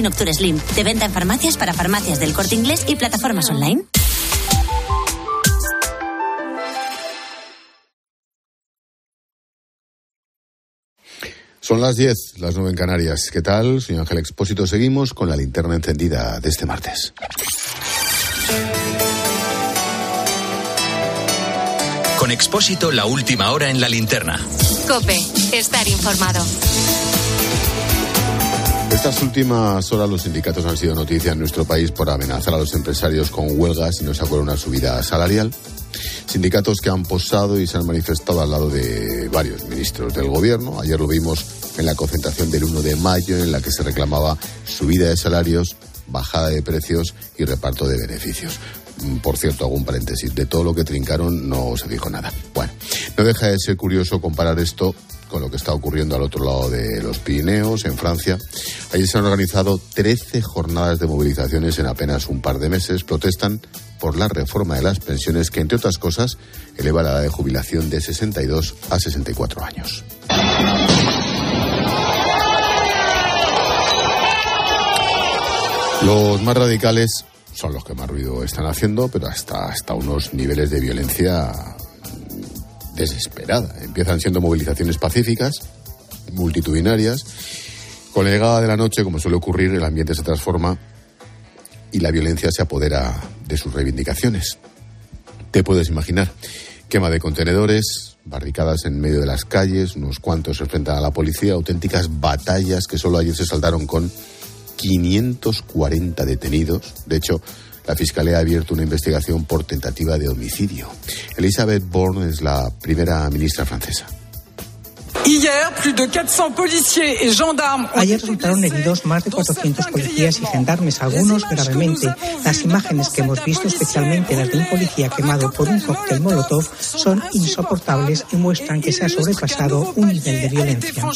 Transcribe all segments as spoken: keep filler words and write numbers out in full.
Nocture Slim, de venta en farmacias para farmacias del Corte Inglés y plataformas online. Son las diez, las nueve en Canarias. ¿Qué tal? Soy Ángel Expósito. Seguimos con la linterna encendida de este martes. Con Expósito, la última hora en la linterna. COPE, estar informado. Estas últimas horas los sindicatos han sido noticia en nuestro país por amenazar a los empresarios con huelgas si no se acuerda una subida salarial. Sindicatos que han posado y se han manifestado al lado de varios ministros del gobierno. Ayer lo vimos en la concentración del uno de mayo, en la que se reclamaba subida de salarios, bajada de precios y reparto de beneficios. Por cierto, hago un paréntesis, de todo lo que trincaron no se dijo nada. Bueno, no deja de ser curioso comparar esto con lo que está ocurriendo al otro lado de los Pirineos, en Francia. Allí se han organizado trece jornadas de movilizaciones en apenas un par de meses. Protestan por la reforma de las pensiones que, entre otras cosas, eleva la edad de jubilación de sesenta y dos a sesenta y cuatro años. Los más radicales son los que más ruido están haciendo, pero hasta, hasta unos niveles de violencia desesperada. Empiezan siendo movilizaciones pacíficas, multitudinarias. Con la llegada de la noche, como suele ocurrir, el ambiente se transforma y la violencia se apodera de sus reivindicaciones. Te puedes imaginar, quema de contenedores, barricadas en medio de las calles, unos cuantos se enfrentan a la policía, auténticas batallas que solo ayer se saldaron con quinientos cuarenta detenidos. De hecho, la Fiscalía ha abierto una investigación por tentativa de homicidio. Elisabeth Borne es la primera ministra francesa. Ayer resultaron heridos más de cuatrocientos policías y gendarmes, algunos gravemente. Las imágenes que hemos visto, especialmente las de un policía quemado por un cóctel molotov, son insoportables y muestran que se ha sobrepasado un nivel de violencia.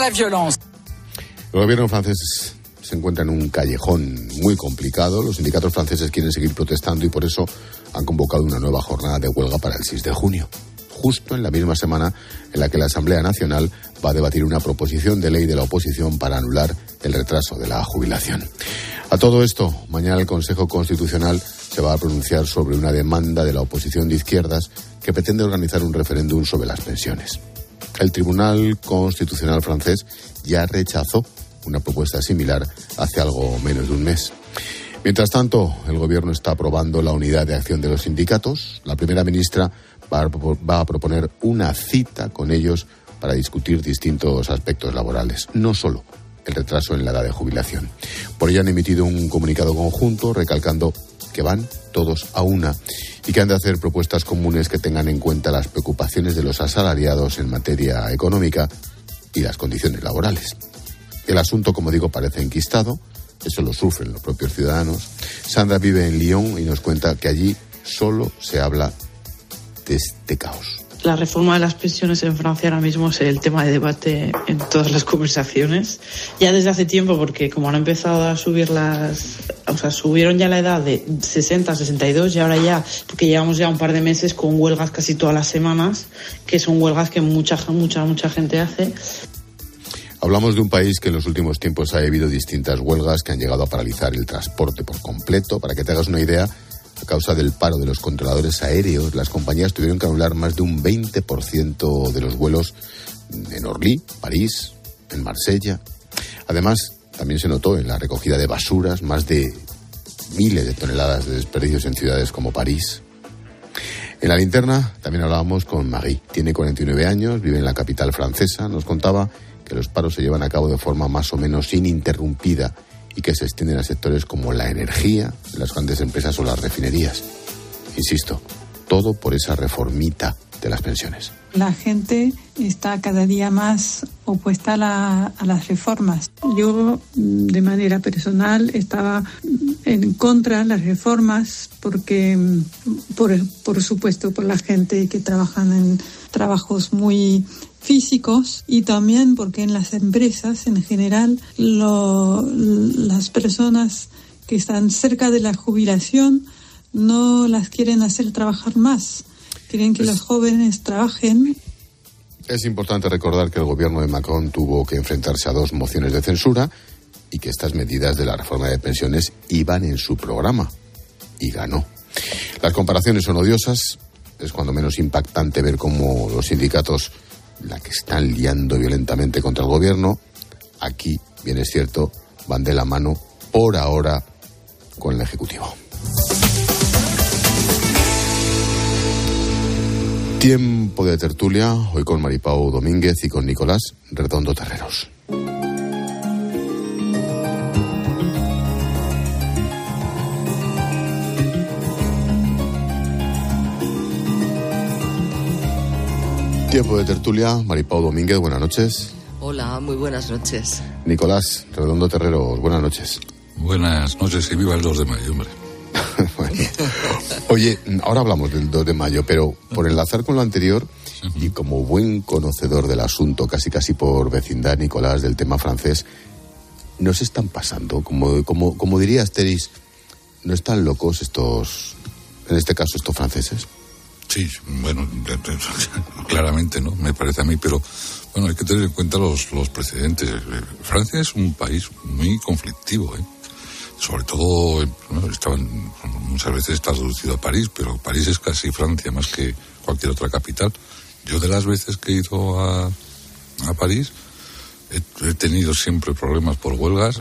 El gobierno francés se encuentra en un callejón muy complicado. Los sindicatos franceses quieren seguir protestando y por eso han convocado una nueva jornada de huelga para el seis de junio. Justo en la misma semana en la que la Asamblea Nacional va a debatir una proposición de ley de la oposición para anular el retraso de la jubilación. A todo esto, mañana el Consejo Constitucional se va a pronunciar sobre una demanda de la oposición de izquierdas que pretende organizar un referéndum sobre las pensiones. El Tribunal Constitucional francés ya rechazó una propuesta similar hace algo menos de un mes. Mientras tanto, el Gobierno está aprobando la unidad de acción de los sindicatos. La primera ministra va a proponer una cita con ellos para discutir distintos aspectos laborales, no solo el retraso en la edad de jubilación. Por ello han emitido un comunicado conjunto recalcando que van todos a una y que han de hacer propuestas comunes que tengan en cuenta las preocupaciones de los asalariados en materia económica y las condiciones laborales. El asunto, como digo, parece enquistado. Eso lo sufren los propios ciudadanos. Sandra vive en Lyon y nos cuenta que allí solo se habla de este caos. La reforma de las pensiones en Francia ahora mismo es el tema de debate en todas las conversaciones. Ya desde hace tiempo, porque como han empezado a subir las... O sea, subieron ya la edad de sesenta a sesenta y dos y ahora ya, porque llevamos ya un par de meses con huelgas casi todas las semanas, que son huelgas que mucha, mucha, mucha gente hace. Hablamos de un país que en los últimos tiempos ha habido distintas huelgas que han llegado a paralizar el transporte por completo. Para que te hagas una idea, a causa del paro de los controladores aéreos, las compañías tuvieron que anular más de un veinte por ciento de los vuelos en Orly, París, en Marsella. Además, también se notó en la recogida de basuras más de miles de toneladas de desperdicios en ciudades como París. En la linterna también hablábamos con Marie. Tiene cuarenta y nueve años, vive en la capital francesa. Nos contaba que los paros se llevan a cabo de forma más o menos ininterrumpida y que se extienden a sectores como la energía, las grandes empresas o las refinerías. Insisto, todo por esa reformita de las pensiones. La gente está cada día más opuesta a, la, a las reformas. Yo, de manera personal, estaba en contra de las reformas porque, por, por supuesto, por la gente que trabaja en trabajos muy físicos y también porque en las empresas en general lo, las personas que están cerca de la jubilación no las quieren hacer trabajar más, quieren que es, los jóvenes trabajen. Es importante recordar que el gobierno de Macron tuvo que enfrentarse a dos mociones de censura y que estas medidas de la reforma de pensiones iban en su programa. Y ganó. Las comparaciones son odiosas. Es cuando menos impactante ver cómo los sindicatos la que están liando violentamente contra el gobierno. Aquí, bien es cierto, van de la mano por ahora con el Ejecutivo. Tiempo de tertulia, hoy con Maripau Domínguez y con Nicolás Redondo Terreros. Tiempo de tertulia, Maripau Domínguez, buenas noches. Hola, muy buenas noches. Nicolás Redondo Terreros, buenas noches. Buenas noches y viva el dos de mayo, hombre. Bueno. Oye, ahora hablamos del dos de mayo, pero por enlazar con lo anterior y como buen conocedor del asunto, casi casi por vecindad, Nicolás, del tema francés, ¿no se están pasando? Como, como, como diría Asterix, ¿no están locos estos, en este caso, estos franceses? Sí, bueno, claramente no, me parece a mí, pero bueno, hay que tener en cuenta los, los precedentes. Francia es un país muy conflictivo, ¿eh? Sobre todo, bueno, estaban, muchas veces está reducido a París, pero París es casi Francia más que cualquier otra capital. Yo de las veces que he ido a, a París he, he tenido siempre problemas por huelgas,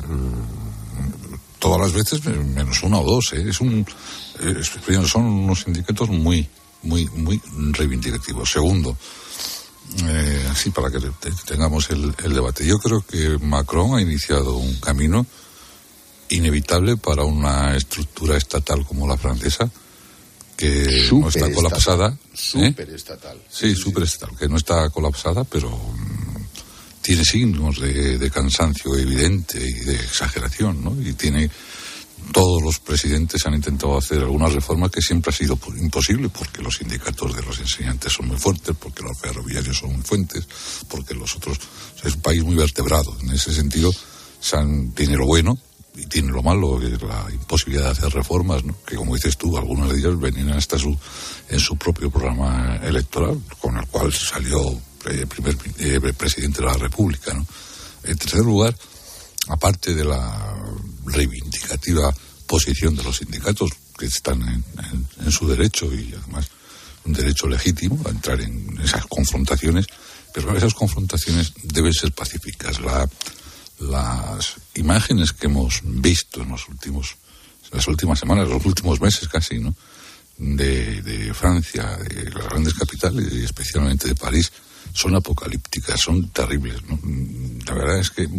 todas las veces menos una o dos, ¿eh? Es un, es, son unos sindicatos muy muy muy reivindicativos. Segundo, eh, así para que tengamos el, el debate, yo creo que Macron ha iniciado un camino inevitable para una estructura estatal como la francesa, que super no está estatal, colapsada. Superestatal. ¿eh? Sí, sí, superestatal, que no está colapsada, pero mmm, tiene signos de, de cansancio evidente y de exageración, ¿no? Y tiene... Todos los presidentes han intentado hacer algunas reformas que siempre ha sido imposible, porque los sindicatos de los enseñantes son muy fuertes, porque los ferroviarios son muy fuertes, porque los otros... O sea, es un país muy vertebrado. En ese sentido, San tiene lo bueno y tiene lo malo, que es la imposibilidad de hacer reformas, ¿no? Que, como dices tú, algunas de ellas venían hasta su, en su propio programa electoral, con el cual salió eh, primer eh, presidente de la República, ¿no? En tercer lugar, aparte de la reivindicativa posición de los sindicatos, que están en, en, en su derecho, y además un derecho legítimo a entrar en esas confrontaciones, pero esas confrontaciones deben ser pacíficas. La, las imágenes que hemos visto en los últimos, en las últimas semanas, los últimos meses casi, ¿no?, de, de Francia, de las grandes capitales y especialmente de París, son apocalípticas, son terribles, ¿no? La verdad es que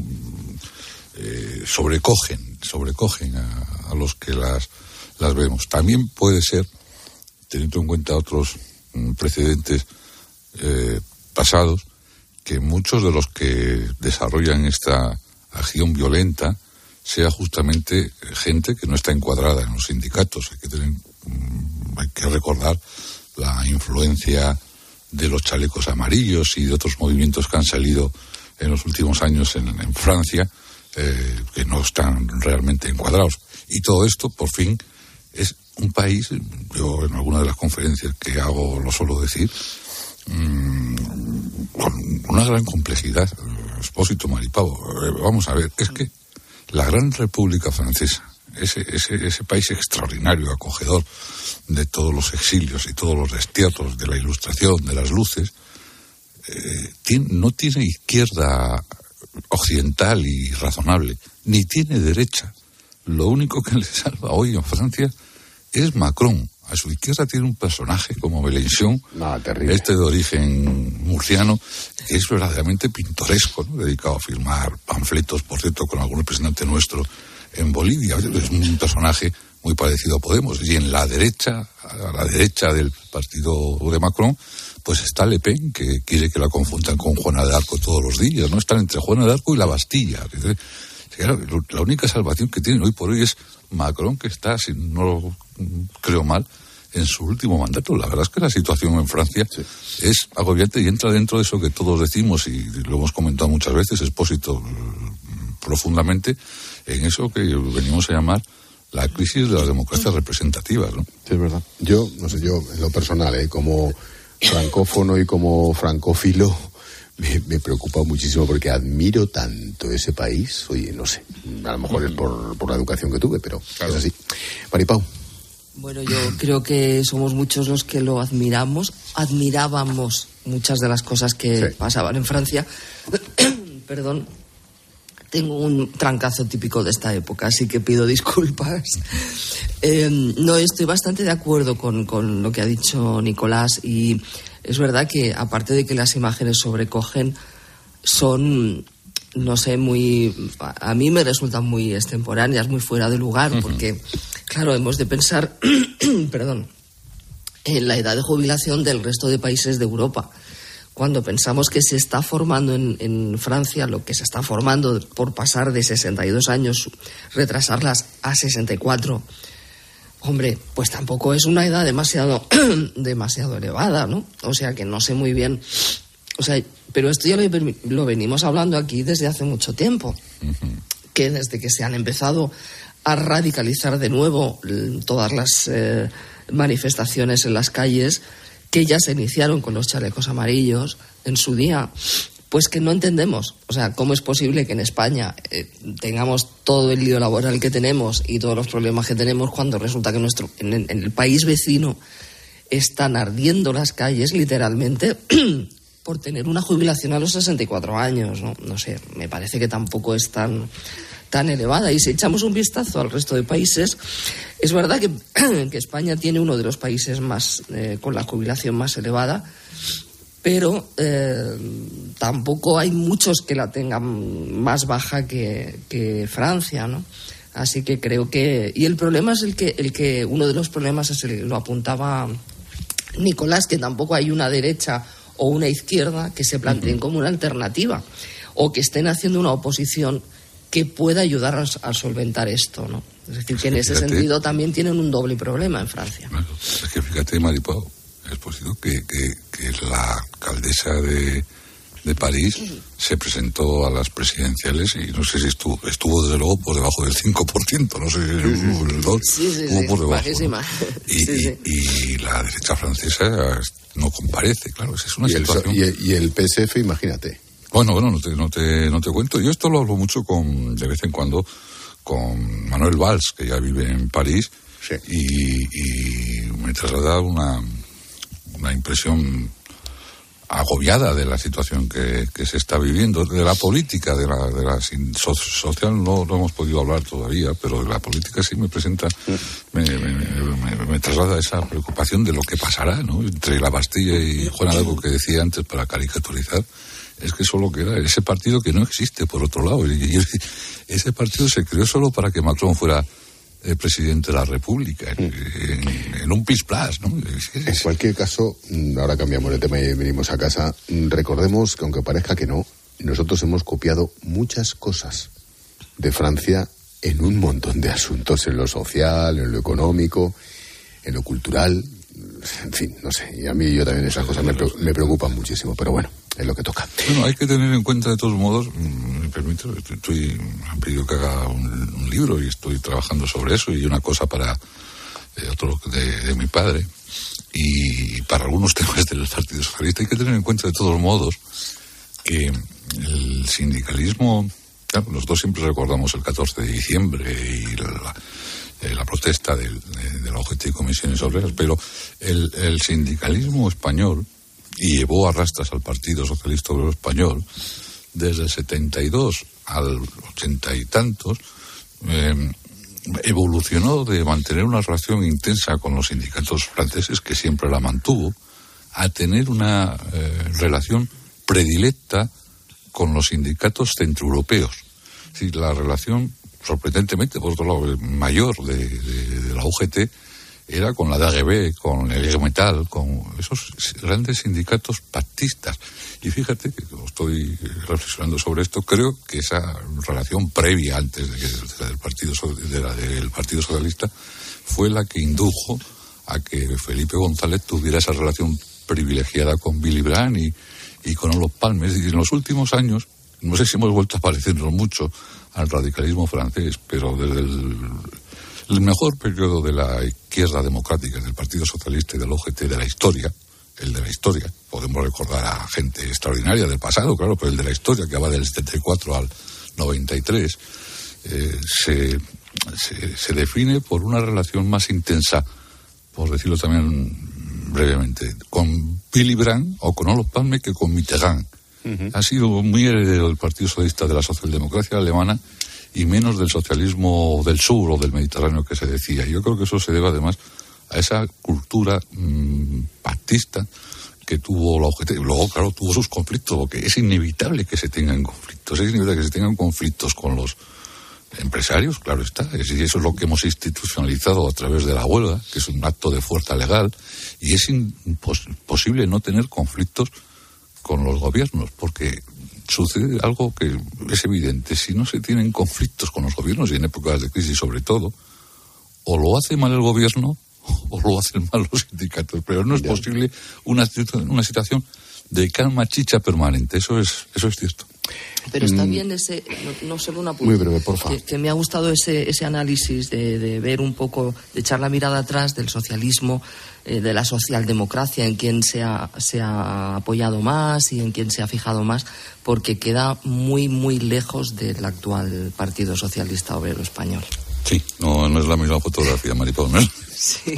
Eh, sobrecogen, sobrecogen a, a los que las, las vemos. También puede ser, teniendo en cuenta otros mm, precedentes eh, pasados, que muchos de los que desarrollan esta acción violenta sea justamente gente que no está encuadrada en los sindicatos. Hay que tener, mm, hay que recordar la influencia de los chalecos amarillos y de otros movimientos que han salido en los últimos años en, en Francia, Eh, que no están realmente encuadrados. Y todo esto, por fin, es un país, yo en alguna de las conferencias que hago lo suelo decir, mmm, con una gran complejidad. Expósito, Maripau, eh, vamos a ver, es que la gran República Francesa, ese, ese, ese país extraordinario, acogedor de todos los exilios y todos los destierros de la Ilustración, de las luces, eh, tiene, no tiene izquierda occidental y razonable, ni tiene derecha. Lo único que le salva hoy en Francia es Macron. A su izquierda tiene un personaje como Mélenchon, no, este de origen murciano, que es verdaderamente pintoresco, ¿no?, dedicado a firmar panfletos, por cierto, con algún representante nuestro en Bolivia. Es un personaje muy parecido a Podemos. Y en la derecha, a la derecha del partido de Macron, pues está Le Pen, que quiere que la confundan con Juana de Arco todos los días, ¿no? Están entre Juana de Arco y la Bastilla. La única salvación que tienen hoy por hoy es Macron, que está, si no lo creo mal, en su último mandato. La verdad es que la situación en Francia sí. es agobiante y entra dentro de eso que todos decimos, y lo hemos comentado muchas veces, Expósito, profundamente, en eso que venimos a llamar la crisis de las democracias representativas, ¿no? Sí, es verdad. Yo, no sé, yo en lo personal, ¿eh? como francófono y como francófilo, me, me preocupa muchísimo porque admiro tanto ese país. Oye, no sé, a lo mejor es por, por la educación que tuve, pero claro. Es así. Maripau. Bueno, yo creo que somos muchos los que lo admiramos, admirábamos muchas de las cosas que sí. pasaban en Francia. Perdón, tengo un trancazo típico de esta época, así que pido disculpas. Eh, no, estoy bastante de acuerdo con, con lo que ha dicho Nicolás, y es verdad que, aparte de que las imágenes sobrecogen, son, no sé, muy... A mí me resultan muy extemporáneas, muy fuera de lugar, porque... Claro, hemos de pensar, perdón, en la edad de jubilación del resto de países de Europa. Cuando pensamos que se está formando en, en Francia lo que se está formando por pasar de sesenta y dos años, retrasarlas a sesenta y cuatro, hombre, pues tampoco es una edad demasiado, demasiado elevada, ¿no? O sea que no sé muy bien, o sea, pero esto ya lo, lo venimos hablando aquí desde hace mucho tiempo, uh-huh. que desde que se han empezado a radicalizar de nuevo todas las eh, manifestaciones en las calles, que ya se iniciaron con los chalecos amarillos en su día, pues que no entendemos. O sea, ¿cómo es posible que en España eh, tengamos todo el lío laboral que tenemos y todos los problemas que tenemos, cuando resulta que nuestro, en, en el país vecino están ardiendo las calles, literalmente, por tener una jubilación a los sesenta y cuatro años, ¿no? No sé, me parece que tampoco es tan... tan elevada. Y si echamos un vistazo al resto de países, es verdad que, que España tiene uno de los países más eh, con la jubilación más elevada, pero eh, tampoco hay muchos que la tengan más baja que, que Francia, ¿no? Así que creo que... Y el problema es el que, el que uno de los problemas es el, lo apuntaba Nicolás, que tampoco hay una derecha o una izquierda que se planteen como una alternativa, o que estén haciendo una oposición que pueda ayudar a, a solventar esto, ¿no? Es decir, que en ese fíjate, sentido también tienen un doble problema en Francia. Claro, es que fíjate, Maripau, es posible que, que, que la alcaldesa de, de París se presentó a las presidenciales y no sé si estuvo, estuvo desde luego por debajo del cinco por ciento, no sé si estuvo por el dos, sí, sí, estuvo sí, por debajo, bajísima. ¿no? Y, sí, sí. Y, y la derecha francesa no comparece, claro, esa es una y situación... El, y, y el P S F, imagínate. Bueno, bueno, no te, no te, no te cuento. Yo esto lo hablo mucho con, de vez en cuando, con Manuel Valls, que ya vive en París, sí. y, y me traslada una, una impresión agobiada de la situación que, que se está viviendo, de la política, de la, de la so, social no, no hemos podido hablar todavía, pero de la política sí me presenta, me, me, me, me traslada esa preocupación de lo que pasará, ¿no? Entre la Bastilla y Juan Algo, que decía antes para caricaturizar. Es que solo queda ese partido que no existe, por otro lado. Y ese partido se creó solo para que Macron fuera eh, presidente de la República, en, en, en un pis-plas, ¿no? En cualquier caso, ahora cambiamos de tema y venimos a casa. Recordemos que, aunque parezca que no, nosotros hemos copiado muchas cosas de Francia en un montón de asuntos, en lo social, en lo económico, en lo cultural. En fin, no sé, y a mí yo también esas cosas me, me preocupan muchísimo, pero bueno, es lo que toca. Bueno, hay que tener en cuenta, de todos modos, me permite, estoy, me han pedido que haga un, un libro y estoy trabajando sobre eso, y una cosa para eh, otro de, de mi padre, y para algunos temas del Partido Socialista. Hay que tener en cuenta, de todos modos, que el sindicalismo, claro, nosotros siempre recordamos el catorce de diciembre y la, la la protesta del, de, de la O G T y Comisiones Obreras, pero el, el sindicalismo español, y llevó a rastras al Partido Socialista Obrero Español, desde el setenta y dos al ochenta y tantos, eh, evolucionó de mantener una relación intensa con los sindicatos franceses, que siempre la mantuvo, a tener una eh, relación predilecta con los sindicatos centroeuropeos. Es decir, la relación, sorprendentemente, por otro lado, mayor de, de, de la U G T era con la D A G B, con el Liga Metal, con esos grandes sindicatos pactistas. Y fíjate que estoy reflexionando sobre esto, creo que esa relación previa, antes de, de, del, partido, de la del Partido Socialista, fue la que indujo a que Felipe González tuviera esa relación privilegiada con Willy Brandt y, y con Olof Palme. Y en los últimos años, no sé si hemos vuelto a parecernos mucho al radicalismo francés, pero desde el, el mejor periodo de la izquierda democrática, del Partido Socialista y del O G T de la historia, el de la historia. Podemos recordar a gente extraordinaria del pasado, claro, pero el de la historia, que va del setenta y cuatro al noventa y tres, eh, se, se, se define por una relación más intensa, por decirlo también brevemente, con Willy Brandt o con Olof Palme que con Mitterrand. Uh-huh. Ha sido muy heredero del Partido Socialista de la socialdemocracia alemana y menos del socialismo del sur o del Mediterráneo que se decía. Yo creo que eso se debe además a esa cultura mmm, pactista que tuvo la objetivo. Luego, claro, tuvo sus conflictos, porque es inevitable que se tengan conflictos, es inevitable que se tengan conflictos con los empresarios, claro está, y eso es lo que hemos institucionalizado a través de la huelga, que es un acto de fuerza legal, y es imposible no tener conflictos con los gobiernos, porque sucede algo que es evidente: si no se tienen conflictos con los gobiernos, y en épocas de crisis sobre todo, o lo hace mal el gobierno o lo hacen mal los sindicatos, pero no es posible una, una situación de calma chicha permanente, eso es eso es cierto. Pero está bien ese, no, no solo una punta, muy breve, por favor. Que, que me ha gustado ese, ese análisis de, de ver un poco, de echar la mirada atrás del socialismo, eh, de la socialdemocracia, en quién se ha, se ha apoyado más y en quién se ha fijado más, porque queda muy, muy lejos del actual Partido Socialista Obrero Español. Sí, no, no es la misma fotografía, Maripau, ¿no? Sí.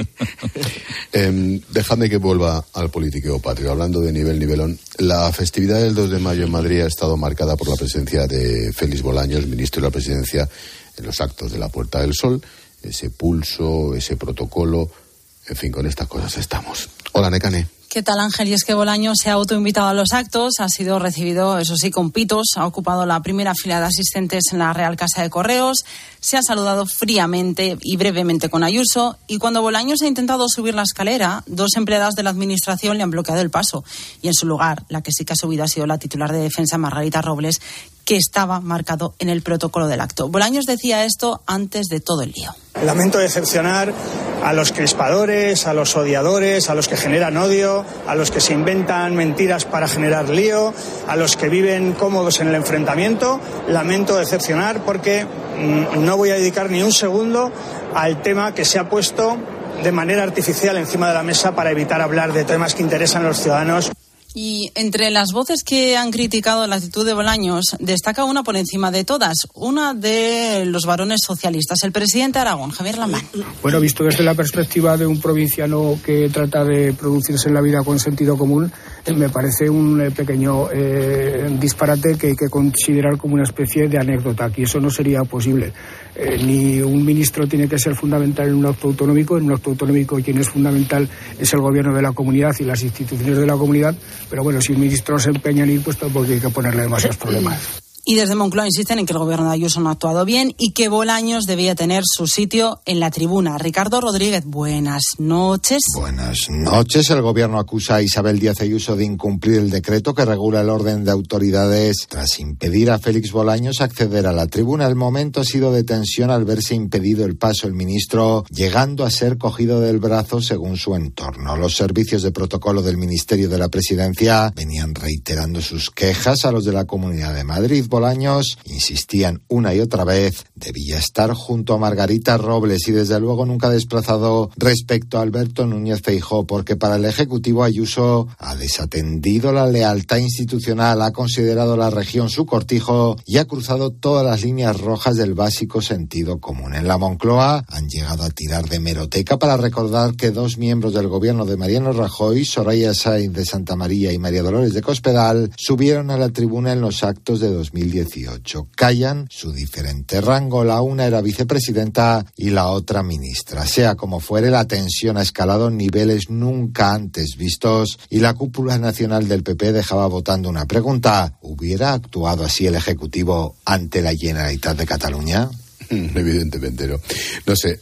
eh, dejadme que vuelva al politiqueo patrio. Hablando de nivel nivelón, la festividad del dos de mayo en Madrid ha estado marcada por la presencia de Félix Bolaños, ministro de la Presidencia, en los actos de la Puerta del Sol. Ese pulso, ese protocolo, en fin, con estas cosas estamos. Hola, Nekane. ¿Qué tal, Ángel? Y es que Bolaños se ha autoinvitado a los actos, ha sido recibido, eso sí, con pitos, ha ocupado la primera fila de asistentes en la Real Casa de Correos, se ha saludado fríamente y brevemente con Ayuso, y cuando Bolaños ha intentado subir la escalera, dos empleadas de la Administración le han bloqueado el paso, y en su lugar, la que sí que ha subido ha sido la titular de Defensa, Margarita Robles, que estaba marcado en el protocolo del acto. Bolaños decía esto antes de todo el lío. Lamento decepcionar a los crispadores, a los odiadores, a los que generan odio, a los que se inventan mentiras para generar lío, a los que viven cómodos en el enfrentamiento. Lamento decepcionar porque mmm, no voy a dedicar ni un segundo al tema que se ha puesto de manera artificial encima de la mesa para evitar hablar de temas que interesan a los ciudadanos. Y entre las voces que han criticado la actitud de Bolaños, destaca una por encima de todas, una de los varones socialistas, el presidente de Aragón, Javier Lamán. Bueno, visto desde la perspectiva de un provinciano que trata de producirse en la vida con sentido común, eh, me parece un eh, pequeño eh, disparate que hay que considerar como una especie de anécdota. Aquí eso no sería posible. Eh, ni un ministro tiene que ser fundamental en un acto autonómico. En un acto autonómico quien es fundamental es el gobierno de la comunidad y las instituciones de la comunidad. Pero bueno, si un ministro se empeña en ir, pues tampoco hay que ponerle demasiados problemas. Y desde Moncloa insisten en que el gobierno de Ayuso no ha actuado bien y que Bolaños debía tener su sitio en la tribuna. Ricardo Rodríguez, buenas noches. Buenas noches. El gobierno acusa a Isabel Díaz Ayuso de incumplir el decreto que regula el orden de autoridades tras impedir a Félix Bolaños acceder a la tribuna. El momento ha sido de tensión al verse impedido el paso el ministro, llegando a ser cogido del brazo según su entorno. Los servicios de protocolo del Ministerio de la Presidencia venían reiterando sus quejas a los de la Comunidad de Madrid. Bolaños insistían una y otra vez, debía estar junto a Margarita Robles y desde luego nunca desplazado respecto a Alberto Núñez Feijóo, porque para el Ejecutivo Ayuso ha desatendido la lealtad institucional, ha considerado la región su cortijo y ha cruzado todas las líneas rojas del básico sentido común. En la Moncloa han llegado a tirar de hemeroteca para recordar que dos miembros del gobierno de Mariano Rajoy, Soraya Sáenz de Santamaría y María Dolores de Cospedal, subieron a la tribuna en los actos de dos mil dieciocho. Callan su diferente rango. La una era vicepresidenta y la otra ministra. Sea como fuere, la tensión ha escalado en niveles nunca antes vistos y la cúpula nacional del P P dejaba votando una pregunta. ¿Hubiera actuado así el Ejecutivo ante la Generalitat de Cataluña? Evidentemente no. No sé,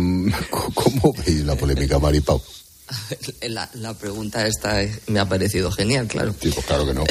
¿cómo veis la polémica, Maripau? La, la pregunta esta me ha parecido genial, claro. Sí, pues claro que no.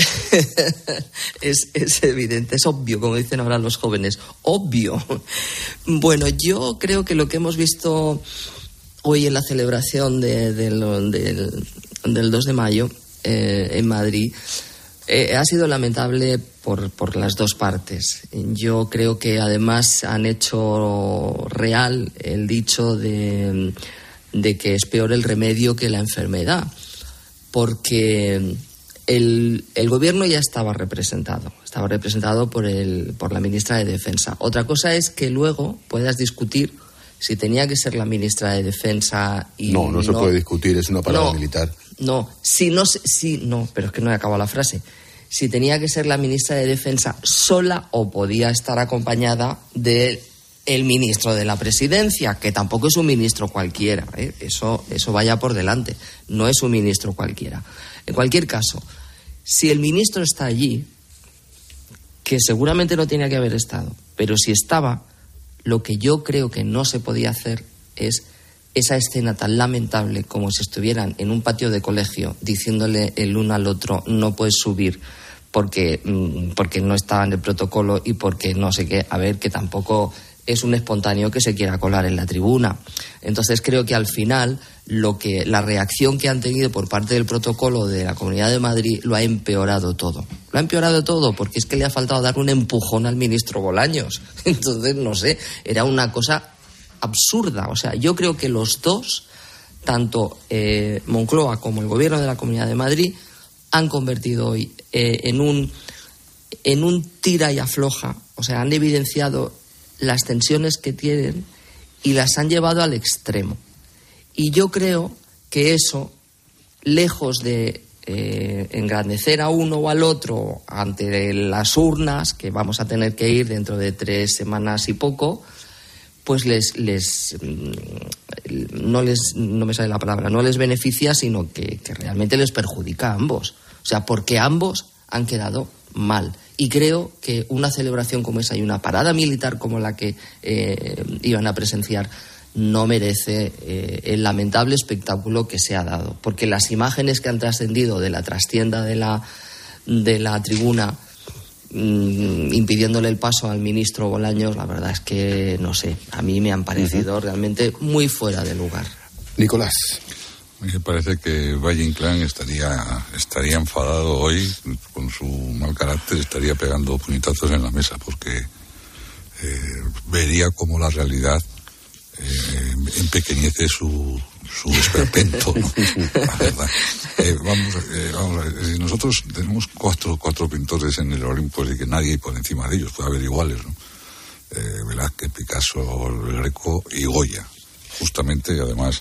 es, es evidente, es obvio, como dicen ahora los jóvenes, obvio. Bueno, yo creo que lo que hemos visto hoy en la celebración de, de lo, del, del dos de mayo eh, en Madrid eh, ha sido lamentable por, por las dos partes. Yo creo que además han hecho real el dicho de... de que es peor el remedio que la enfermedad. porque el, el gobierno ya estaba representado, estaba representado por, el, por la ministra de Defensa. Otra cosa es que luego puedas discutir si tenía que ser la ministra de Defensa y no, no, no se puede discutir, es una palabra no, militar. No, si no, si, no, pero es que no he acabado la frase. Si tenía que ser la ministra de Defensa sola o podía estar acompañada del ministro de la Presidencia, que tampoco es un ministro cualquiera, ¿eh? eso, eso vaya por delante, no es un ministro cualquiera. En cualquier caso, si el ministro está allí, que seguramente no tenía que haber estado, pero si estaba, lo que yo creo que no se podía hacer es esa escena tan lamentable como si estuvieran en un patio de colegio diciéndole el uno al otro no puedes subir porque, porque no está en el protocolo y porque no sé qué, a ver, que tampoco es un espontáneo que se quiera colar en la tribuna. Entonces creo que al final lo que la reacción que han tenido por parte del protocolo de la Comunidad de Madrid lo ha empeorado todo. Lo ha empeorado todo porque es que le ha faltado dar un empujón al ministro Bolaños. Entonces, no sé, era una cosa absurda. O sea, yo creo que los dos, tanto eh, Moncloa como el Gobierno de la Comunidad de Madrid, han convertido hoy eh, en un en un tira y afloja. O sea, han evidenciado las tensiones que tienen y las han llevado al extremo. Y yo creo que eso, lejos de eh, engrandecer a uno o al otro ante las urnas, que vamos a tener que ir dentro de tres semanas y poco, pues les, les no les no me sale la palabra, no les beneficia, sino que, que realmente les perjudica a ambos. O sea, porque ambos han quedado mal. Y creo que una celebración como esa y una parada militar como la que eh, iban a presenciar no merece eh, el lamentable espectáculo que se ha dado. Porque las imágenes que han trascendido de la trastienda de la, de la tribuna mmm, impidiéndole el paso al ministro Bolaños, la verdad es que, no sé, a mí me han parecido uh-huh. realmente muy fuera de lugar. Nicolás. Me parece que Valle Inclán estaría, estaría enfadado hoy con su mal carácter, estaría pegando puñetazos en la mesa porque eh, vería como la realidad eh, empequeñece su, su esperpento, ¿no? La verdad. Eh, vamos, eh, vamos a ver, nosotros tenemos cuatro, cuatro pintores en el Olimpo y que nadie hay por encima de ellos, puede haber iguales, ¿no? Eh, Velázquez, Picasso, El Greco y Goya, justamente, y además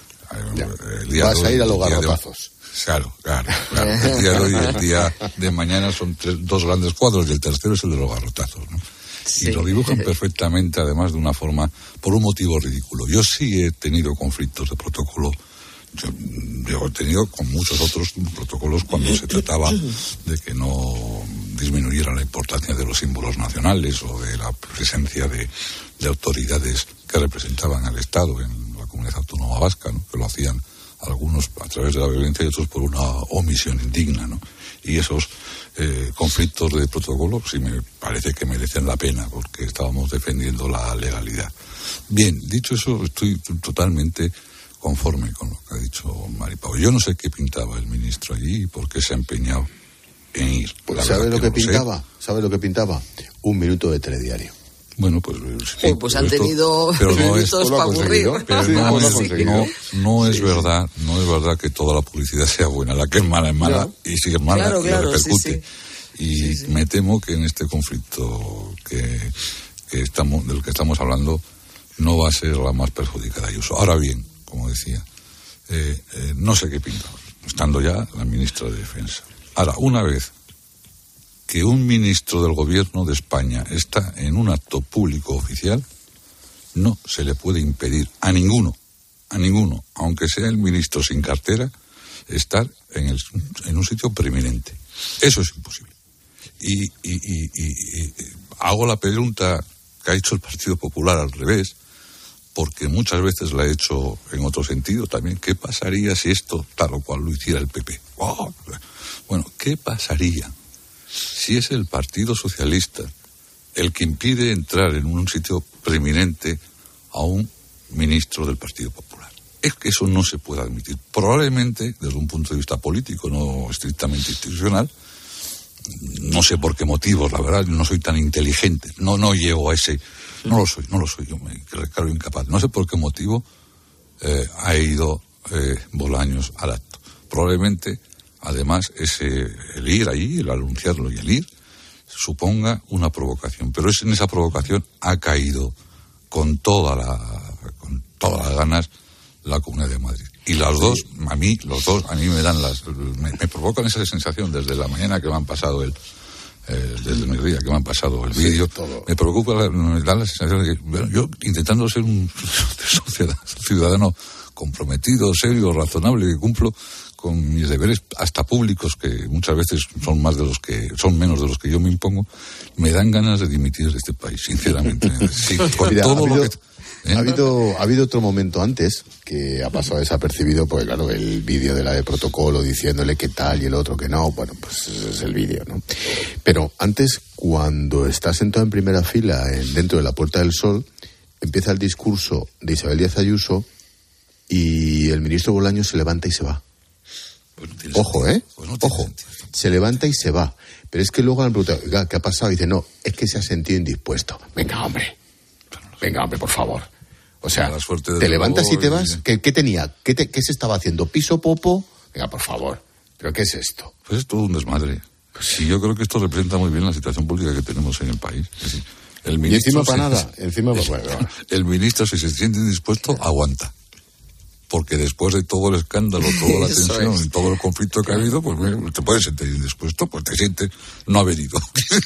el día vas a ir a los garrotazos. Claro, claro, claro. El día de hoy y el día de mañana son tres, dos grandes cuadros y el tercero es el de los garrotazos, ¿no? Sí. Y lo dibujan perfectamente, además de una forma, por un motivo ridículo. Yo sí he tenido conflictos de protocolo. Yo, yo he tenido con muchos otros protocolos cuando se trataba de que no disminuyera la importancia de los símbolos nacionales o de la presencia de, de autoridades que representaban al Estado en Comunidad Autónoma Vasca, ¿no? Que lo hacían algunos a través de la violencia y otros por una omisión indigna, ¿no? Y esos eh, conflictos de protocolo sí me parece que merecen la pena porque estábamos defendiendo la legalidad. Bien, dicho eso, estoy totalmente conforme con lo que ha dicho Maripau. Yo no sé qué pintaba el ministro allí y por qué se ha empeñado en ir. Pues ¿sabe lo que, que pintaba? ¿Sabe lo que pintaba? Un minuto de telediario. Bueno, pues... Sí, oh, pues han esto, tenido minutos para aburrir. Pero sí, no, es, sí. no, no es sí, verdad, no es verdad que toda la publicidad sea buena. La que es mala es mala, claro. Y si es mala, claro, claro, repercute. Sí, sí. Y sí, sí. me temo que en este conflicto que, que estamos, del que estamos hablando no va a ser la más perjudicada Ayuso. Ahora bien, como decía, eh, eh, no sé qué pinta, estando ya la ministra de Defensa. Ahora, una vez que un ministro del gobierno de España está en un acto público oficial, no se le puede impedir a ninguno, a ninguno, aunque sea el ministro sin cartera, estar en, el, en un sitio preeminente. Eso es imposible. Y, y, y, y, y hago la pregunta que ha hecho el Partido Popular al revés, porque muchas veces la he hecho en otro sentido también. ¿Qué pasaría si esto tal o cual lo hiciera el P P? Oh, bueno, ¿qué pasaría si es el Partido Socialista el que impide entrar en un sitio preeminente a un ministro del Partido Popular? Es que eso no se puede admitir. Probablemente, desde un punto de vista político, no estrictamente institucional, no sé por qué motivos, la verdad, no soy tan inteligente, no, no llego a ese, no lo soy, no lo soy, yo me declaro incapaz. No sé por qué motivo eh, ha ido eh, Bolaños al acto. probablemente, además, ese el ir ahí, el anunciarlo y el ir, suponga una provocación. Pero es en esa provocación ha caído con toda la, con todas las ganas la Comunidad de Madrid. Y las dos, a mí, los dos, a mí me dan las, me, me provocan esa sensación desde la mañana que me han pasado el, eh, desde el mediodía que me han pasado el vídeo, sí, me preocupa, me da la sensación de que, bueno, yo intentando ser un ciudadano comprometido, serio, razonable, que cumplo con mis deberes hasta públicos, que muchas veces son más de los que son menos de los que yo me impongo, me dan ganas de dimitir de este país, sinceramente. Sí, con Mira, todo ha habido, lo que ¿eh? ha habido ha habido otro momento antes que ha pasado desapercibido, pues claro, el vídeo de la de protocolo diciéndole qué tal y el otro que no, bueno, pues ese es el vídeo, ¿no? Pero antes, cuando está sentado en primera fila en, dentro de la Puerta del Sol, empieza el discurso de Isabel Díaz Ayuso y el ministro Bolaños se levanta y se va. Pues no Ojo, ¿eh? Pues no Ojo. Sentido. Se levanta y se va. Pero es que luego han preguntado, oiga, ¿qué ha pasado? Y dice, no, es que se ha sentido indispuesto. Venga, hombre. Venga, hombre, por favor. O sea, te levantas y te vas. ¿Qué, qué tenía? ¿Qué, te, ¿Qué se estaba haciendo? ¿Piso, popo? Venga, por favor. ¿Pero qué es esto? Pues es todo un desmadre. Pues y yo creo que esto representa muy bien la situación política que tenemos en el país. Es decir, el ministro, y encima para se, nada. Encima para bueno, el ministro, si se siente indispuesto, aguanta. Porque después de todo el escándalo, toda la tensión es. y todo el conflicto que ha habido, pues te puedes sentir indispuesto, pues te sientes no haber ido.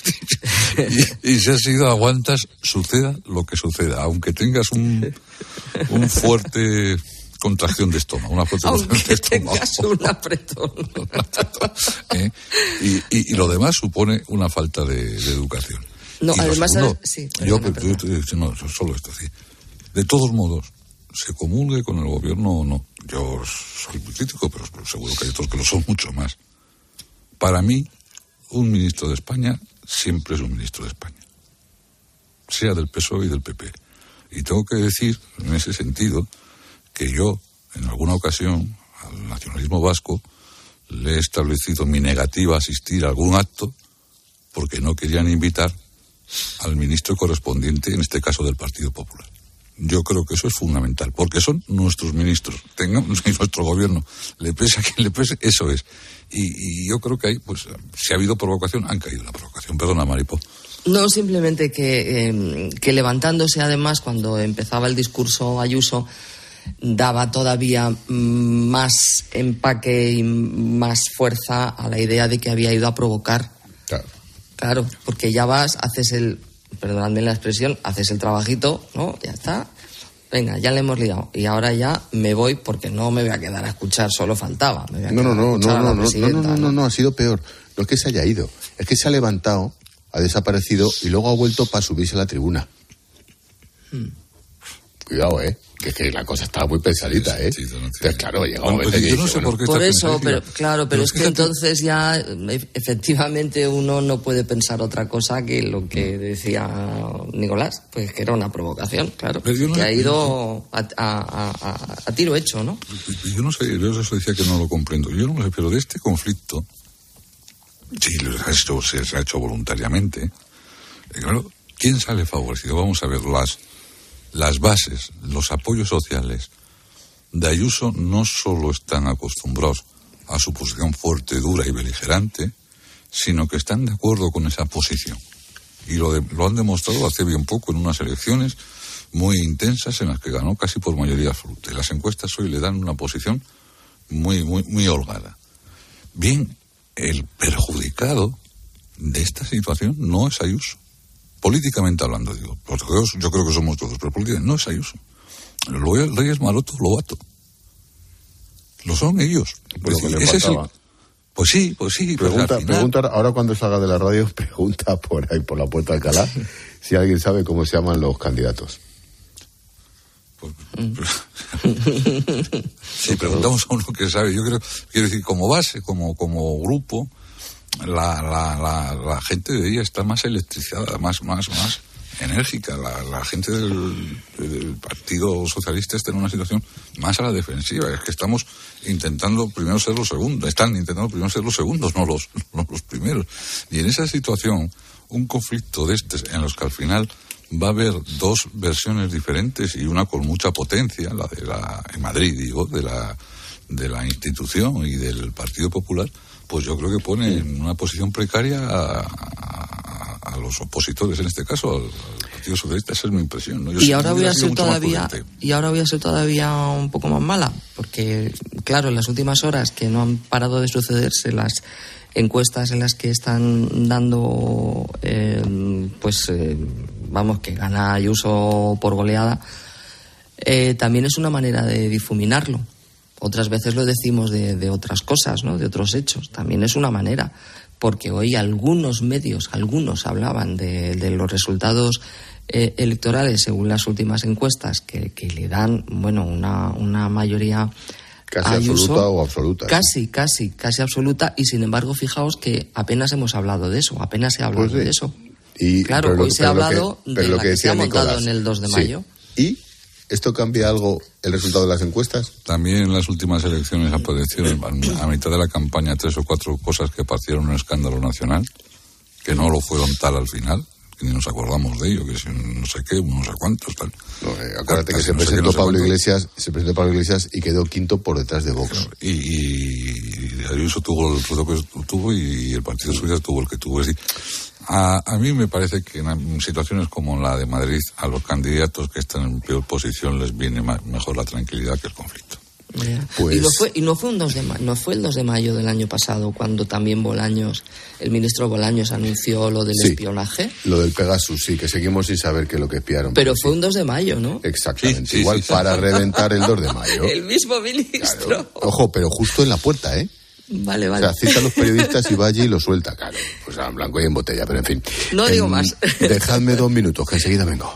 y, y si has ido, aguantas, suceda lo que suceda, aunque tengas un, un fuerte contracción de estómago, una fuerte aunque contracción de estómago. tengas un apretón. un apretón ¿eh? y, y, y lo demás supone una falta de, de educación. No, y además, segundo, sí, yo, perdona, yo, yo, no, solo esto, sí. De todos modos, se comulgue con el gobierno o no. Yo soy muy crítico, pero seguro que hay otros que lo son mucho más. Para mí, un ministro de España siempre es un ministro de España, sea del P S O E y del P P. Y tengo que decir, en ese sentido, que yo, en alguna ocasión, al nacionalismo vasco, le he establecido mi negativa a asistir a algún acto porque no querían invitar al ministro correspondiente, en este caso del Partido Popular. Yo creo que eso es fundamental, porque son nuestros ministros. Tengamos y nuestro gobierno, le pese a quien le pese, eso es. Y, y yo creo que ahí, pues, si ha habido provocación, han caído en la provocación. Perdona, Maripo. No, simplemente que, eh, que levantándose, además, cuando empezaba el discurso Ayuso, daba todavía más empaque y más fuerza a la idea de que había ido a provocar. Claro. Claro, porque ya vas, haces el... perdonadme la expresión, haces el trabajito, ¿no? Ya está. Venga, ya le hemos liado. Y ahora ya me voy porque no me voy a quedar a escuchar, solo faltaba. Me voy a no, no, no, no, no, no, no, no, no, ¿no? no, ha sido peor. No es que se haya ido, es que se ha levantado, ha desaparecido y luego ha vuelto para subirse a la tribuna. Hmm. Cuidado, ¿eh? Que es que la cosa estaba muy pensadita, ¿eh? Sí, sí, no, sí. Entonces, claro, llegó un momento que yo no sé por qué por eso, pensadita. pero claro, pero, pero es que entonces ya efectivamente uno no puede pensar otra cosa que lo que decía Nicolás, pues que era una provocación, claro, no, que ha ido a, a, a, a tiro hecho, ¿no? Yo no sé, yo eso decía que no lo comprendo. Yo no sé, pero de este conflicto, sí, se ha hecho, se ha hecho voluntariamente. Claro, ¿quién sale favorecido? Vamos a ver las Las bases, los apoyos sociales de Ayuso no solo están acostumbrados a su posición fuerte, dura y beligerante, sino que están de acuerdo con esa posición. Y lo, de, lo han demostrado hace bien poco en unas elecciones muy intensas en las que ganó casi por mayoría absoluta. Y las encuestas hoy le dan una posición muy, muy, muy holgada. Bien, el perjudicado de esta situación no es Ayuso. Políticamente hablando, digo, porque yo creo que somos todos, pero políticamente no es Ayuso. El rey es Maroto Lobato. Lo son ellos. Pues, decir, que ese es el... Pues sí, pues sí. Pregunta, pues final... pregunta, ahora cuando salga de la radio, pregunta por ahí, por la Puerta de Alcalá, si alguien sabe cómo se llaman los candidatos. Pues, si preguntamos a uno que sabe, yo creo, quiero decir, como base, como, como grupo, La, la, la, la gente de ella está más electrizada, más, más, más enérgica. La, la gente del, del Partido Socialista está en una situación más a la defensiva. Es que estamos intentando primero ser los segundos. Están intentando primero ser los segundos, no los, no los primeros. Y en esa situación, un conflicto de este, en los que al final va a haber dos versiones diferentes y una con mucha potencia, la de la, en Madrid, digo, de la de la institución y del Partido Popular, pues yo creo que pone en una posición precaria a, a, a los opositores, en este caso al, al Partido Socialista. Esa es mi impresión, ¿no? Yo y ahora voy a ser todavía y ahora voy a ser todavía un poco más mala, porque claro, en las últimas horas que no han parado de sucederse las encuestas en las que están dando eh, pues eh, vamos, que gana Ayuso por goleada, eh, también es una manera de difuminarlo. Otras veces lo decimos de, de otras cosas, ¿no? De otros hechos. También es una manera, porque hoy algunos medios, algunos hablaban de, de los resultados eh, electorales según las últimas encuestas que, que le dan, bueno, una, una mayoría casi Ayuso, absoluta o absoluta. Casi, ¿sí? casi, casi absoluta. Y sin embargo, fijaos que apenas hemos hablado de eso, apenas se ha hablado pues sí. de eso. Y, claro, lo, hoy se ha hablado que, de lo la que, que se ha montado Nicolás, en el dos de sí. mayo. ¿Y esto cambia algo el resultado de las encuestas? También en las últimas elecciones aparecieron a mitad de la campaña tres o cuatro cosas que parecieron un escándalo nacional, que no lo fueron tal al final, que ni nos acordamos de ello, que es no sé qué, no sé cuántos, tal. No, eh, acuérdate que se no presentó no Pablo cuántos. Iglesias, se presentó Pablo Iglesias y quedó quinto por detrás de Vox. Claro, y, y Ayuso tuvo el resultado que tuvo y el Partido Socialista tuvo el que tuvo. Es decir, a, a mí me parece que en situaciones como la de Madrid, a los candidatos que están en peor posición les viene más, mejor la tranquilidad que el conflicto. Pues... Y, no fue, y no fue un dos de mayo, no fue el dos de mayo del año pasado cuando también Bolaños, el ministro Bolaños anunció lo del sí, espionaje. Lo del Pegasus, sí, que seguimos sin saber qué es lo que espiaron. Pero, pero sí. fue un dos de mayo, ¿no? Exactamente, sí, sí, igual sí, para sí. reventar el dos de mayo. El mismo ministro. Claro. Ojo, pero justo en la puerta, ¿eh? Vale, vale. O sea, cita a los periodistas y va allí y lo suelta, claro. Pues en blanco y en botella, pero en fin. No en, digo más. Dejadme dos minutos, que enseguida vengo.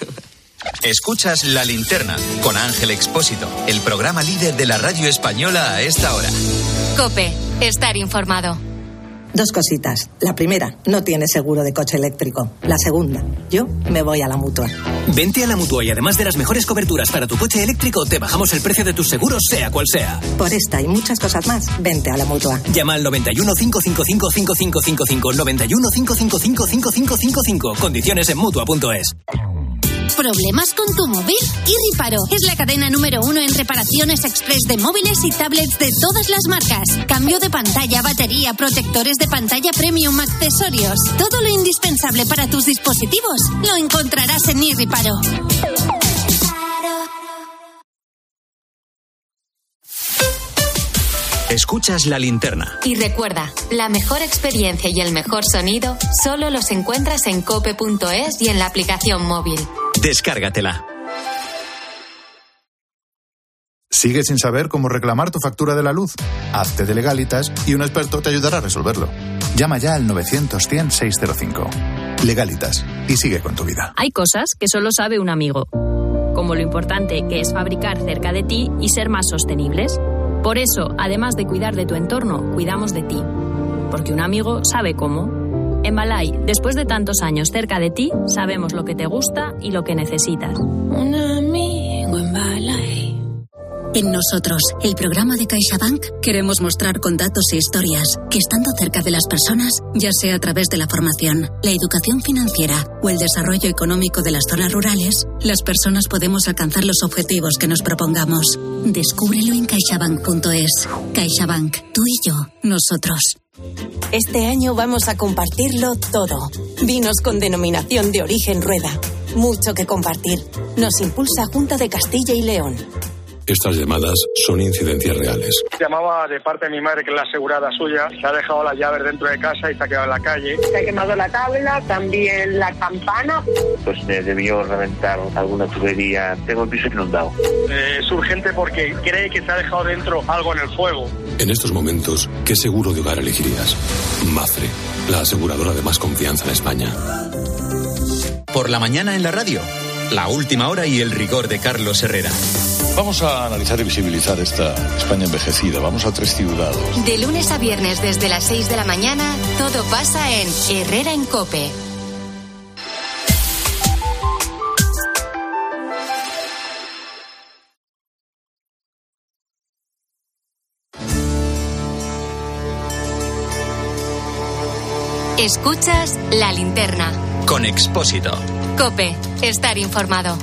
Escuchas La Linterna con Ángel Expósito, el programa líder de la radio española a esta hora. COPE, estar informado. Dos cositas. La primera, no tienes seguro de coche eléctrico. La segunda, yo me voy a la Mutua. Vente a la Mutua y además de las mejores coberturas para tu coche eléctrico, te bajamos el precio de tus seguros, sea cual sea. Por esta y muchas cosas más, vente a la Mutua. Llama al noventa y uno, cinco cinco cinco, cinco cinco cinco cinco, noventa y uno, cinco cinco cinco, cinco cinco cinco cinco. Condiciones en Mutua punto es. ¿Problemas con tu móvil? Irriparo es la cadena número uno en reparaciones express de móviles y tablets de todas las marcas. Cambio de pantalla, batería, protectores de pantalla premium, accesorios. Todo lo indispensable para tus dispositivos lo encontrarás en Irriparo. Escuchas La Linterna. Y recuerda, la mejor experiencia y el mejor sonido solo los encuentras en cope punto es y en la aplicación móvil. Descárgatela. ¿Sigues sin saber cómo reclamar tu factura de la luz? Hazte de Legalitas y un experto te ayudará a resolverlo. Llama ya al novecientos, cien, seiscientos cinco. Legalitas. Y sigue con tu vida. Hay cosas que solo sabe un amigo, como lo importante que es fabricar cerca de ti y ser más sostenibles. Por eso, además de cuidar de tu entorno, cuidamos de ti. Porque un amigo sabe cómo. En Balay, después de tantos años cerca de ti, sabemos lo que te gusta y lo que necesitas. Un amigo en Balay. En Nosotros, el programa de CaixaBank, queremos mostrar con datos e historias que estando cerca de las personas, ya sea a través de la formación, la educación financiera o el desarrollo económico de las zonas rurales, las personas podemos alcanzar los objetivos que nos propongamos. Descúbrelo en caixabank punto es. CaixaBank, tú y yo, nosotros. Este año vamos a compartirlo todo. Vinos con denominación de origen Rueda. Mucho que compartir. Nos impulsa Junta de Castilla y León. Estas llamadas son incidencias reales. Llamaba de parte de mi madre, que es la asegurada suya. Se ha dejado las llaves dentro de casa y se ha quedado en la calle. Se ha quemado la tabla, también la campana. Pues me debió reventar alguna tubería. Tengo el piso inundado. Eh, es urgente porque cree que se ha dejado dentro algo en el fuego. En estos momentos, ¿qué seguro de hogar elegirías? Mafre, la aseguradora de más confianza en España. Por la mañana en la radio, la última hora y el rigor de Carlos Herrera. Vamos a analizar y visibilizar esta España envejecida. Vamos a tres ciudades. De lunes a viernes desde las seis de la mañana, todo pasa en Herrera en COPE. Escuchas La Linterna. Con Expósito. COPE, estar informado.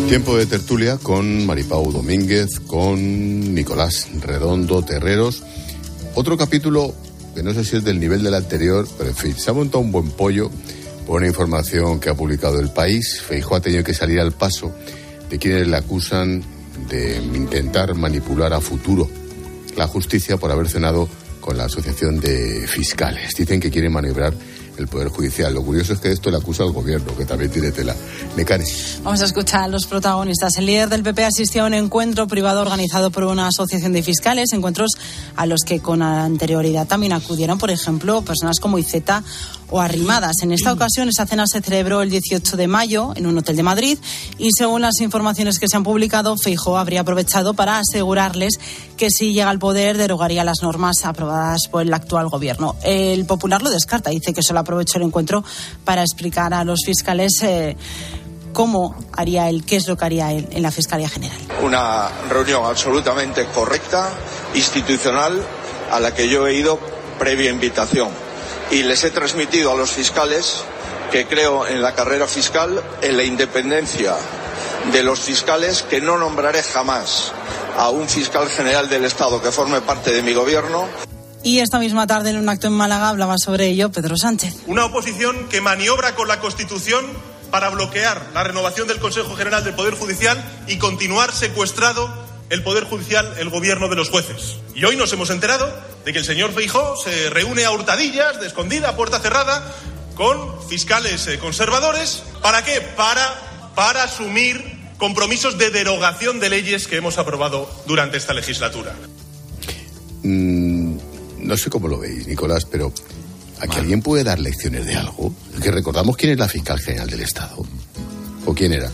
Tiempo de tertulia con Maripau Domínguez, con Nicolás Redondo Terreros. Otro capítulo que no sé si es del nivel del anterior, pero en fin, se ha montado un buen pollo por una información que ha publicado El País. Feijóo ha tenido que salir al paso de quienes le acusan de intentar manipular a futuro la justicia por haber cenado con la Asociación de Fiscales. Dicen que quieren maniobrar el Poder Judicial. Lo curioso es que esto le acusa al gobierno, que también tiene tela. Necane. Vamos a escuchar a los protagonistas. El líder del P P asistió a un encuentro privado organizado por una asociación de fiscales, encuentros a los que con anterioridad también acudieron, por ejemplo, personas como Iceta o Arrimadas. En esta ocasión, esa cena se celebró el dieciocho de mayo en un hotel de Madrid y, según las informaciones que se han publicado, Feijóo habría aprovechado para asegurarles que si llega al poder derogaría las normas aprobadas por el actual gobierno. El Popular lo descarta, dice que solo aprovechó el encuentro para explicar a los fiscales eh, cómo haría él, qué es lo que haría él en la Fiscalía General. Una reunión absolutamente correcta, institucional, a la que yo he ido previa invitación. Y les he transmitido a los fiscales que creo en la carrera fiscal, en la independencia de los fiscales, que no nombraré jamás a un fiscal general del Estado que forme parte de mi gobierno. Y esta misma tarde, en un acto en Málaga, hablaba sobre ello Pedro Sánchez. Una oposición que maniobra con la Constitución para bloquear la renovación del Consejo General del Poder Judicial y continuar secuestrado el Poder Judicial, el gobierno de los jueces. Y hoy nos hemos enterado de que el señor Feijóo se reúne a hurtadillas, de escondida, a puerta cerrada, con fiscales eh, conservadores. ¿Para qué? Para, para asumir compromisos de derogación de leyes que hemos aprobado durante esta legislatura. Mm, no sé cómo lo veis, Nicolás, pero ¿a que alguien puede dar lecciones de algo? Que recordamos quién es la fiscal general del Estado. ¿O quién era?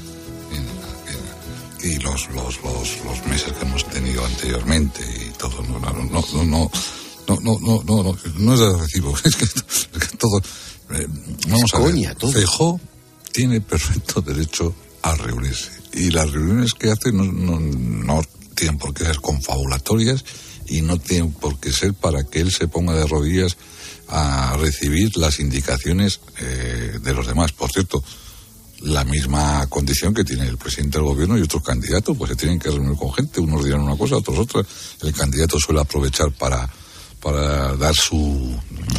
Y los, los, los, los meses que hemos tenido anteriormente y todo, no, no, no, no, no, no, no, no, no, no, no es de recibo, es que, es que todo, eh, vamos a ver, Feijóo tiene perfecto derecho a reunirse y las reuniones que hace no, no, no tienen por qué ser confabulatorias y no tienen por qué ser para que él se ponga de rodillas a recibir las indicaciones eh, de los demás. Por cierto, la misma condición que tiene el presidente del gobierno y otros candidatos, pues se tienen que reunir con gente, unos dirán una cosa, otros otra. El candidato suele aprovechar para, para dar su,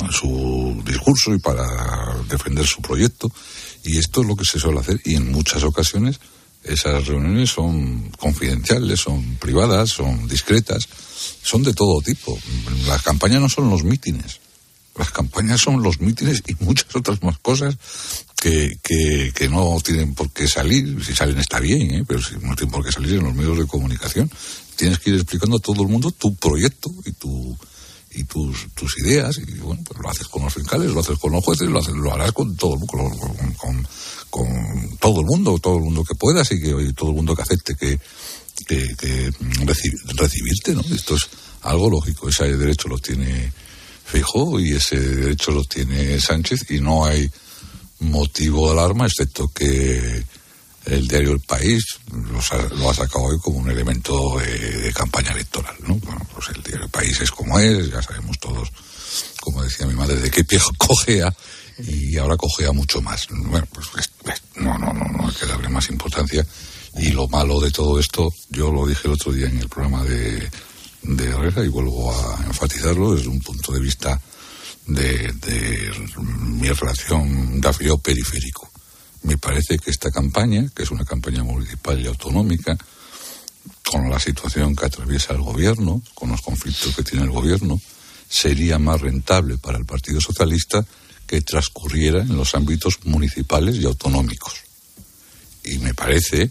su discurso y para defender su proyecto, y esto es lo que se suele hacer, y en muchas ocasiones esas reuniones son confidenciales, son privadas, son discretas, son de todo tipo. Las campañas no son los mítines. Las campañas son los mítines y muchas otras más cosas que, que, que no tienen por qué salir. Si salen está bien, ¿eh? Pero si no tienen por qué salir en los medios de comunicación. Tienes que ir explicando a todo el mundo tu proyecto y tu y tus tus ideas. Y bueno, pues lo haces con los fiscales, lo haces con los jueces, lo, haces, lo harás con todo, con, con, con, con todo el mundo, todo el mundo que puedas y, que, y todo el mundo que acepte que, que, que recib, recibirte, ¿no? Esto es algo lógico. Ese derecho lo tiene Feijóo y ese derecho lo tiene Sánchez y no hay motivo de alarma, excepto que el diario El País lo, lo ha sacado hoy como un elemento de, de campaña electoral, ¿no? Bueno, pues el diario El País es como es, ya sabemos todos, como decía mi madre, de qué pie cojea, y ahora cojea mucho más. Bueno, pues no, no, no, no hay que darle más importancia. Y lo malo de todo esto, yo lo dije el otro día en el programa de de Herrera y vuelvo a enfatizarlo desde un punto de vista de, de mi relación gafio periférico. Me parece que esta campaña, que es una campaña municipal y autonómica, con la situación que atraviesa el gobierno, con los conflictos que tiene el gobierno, sería más rentable para el Partido Socialista que transcurriera en los ámbitos municipales y autonómicos. Y me parece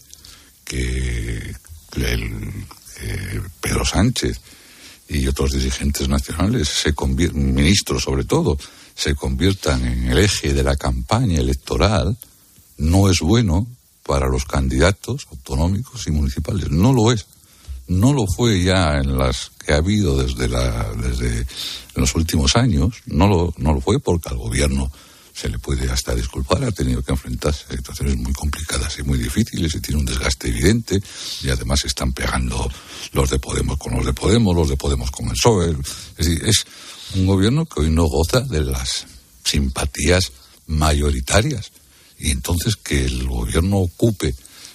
que el Eh, Pedro Sánchez y otros dirigentes nacionales, se convier- ministros sobre todo, se conviertan en el eje de la campaña electoral, no es bueno para los candidatos autonómicos y municipales. No lo es. No lo fue ya en las que ha habido desde la desde en los últimos años. No lo no lo fue porque al gobierno se le puede hasta disculpar, ha tenido que enfrentarse a situaciones muy complicadas y muy difíciles y tiene un desgaste evidente, y además se están pegando los de Podemos con los de Podemos, los de Podemos con el P S O E. Es decir, es un gobierno que hoy no goza de las simpatías mayoritarias, y entonces que el gobierno ocupe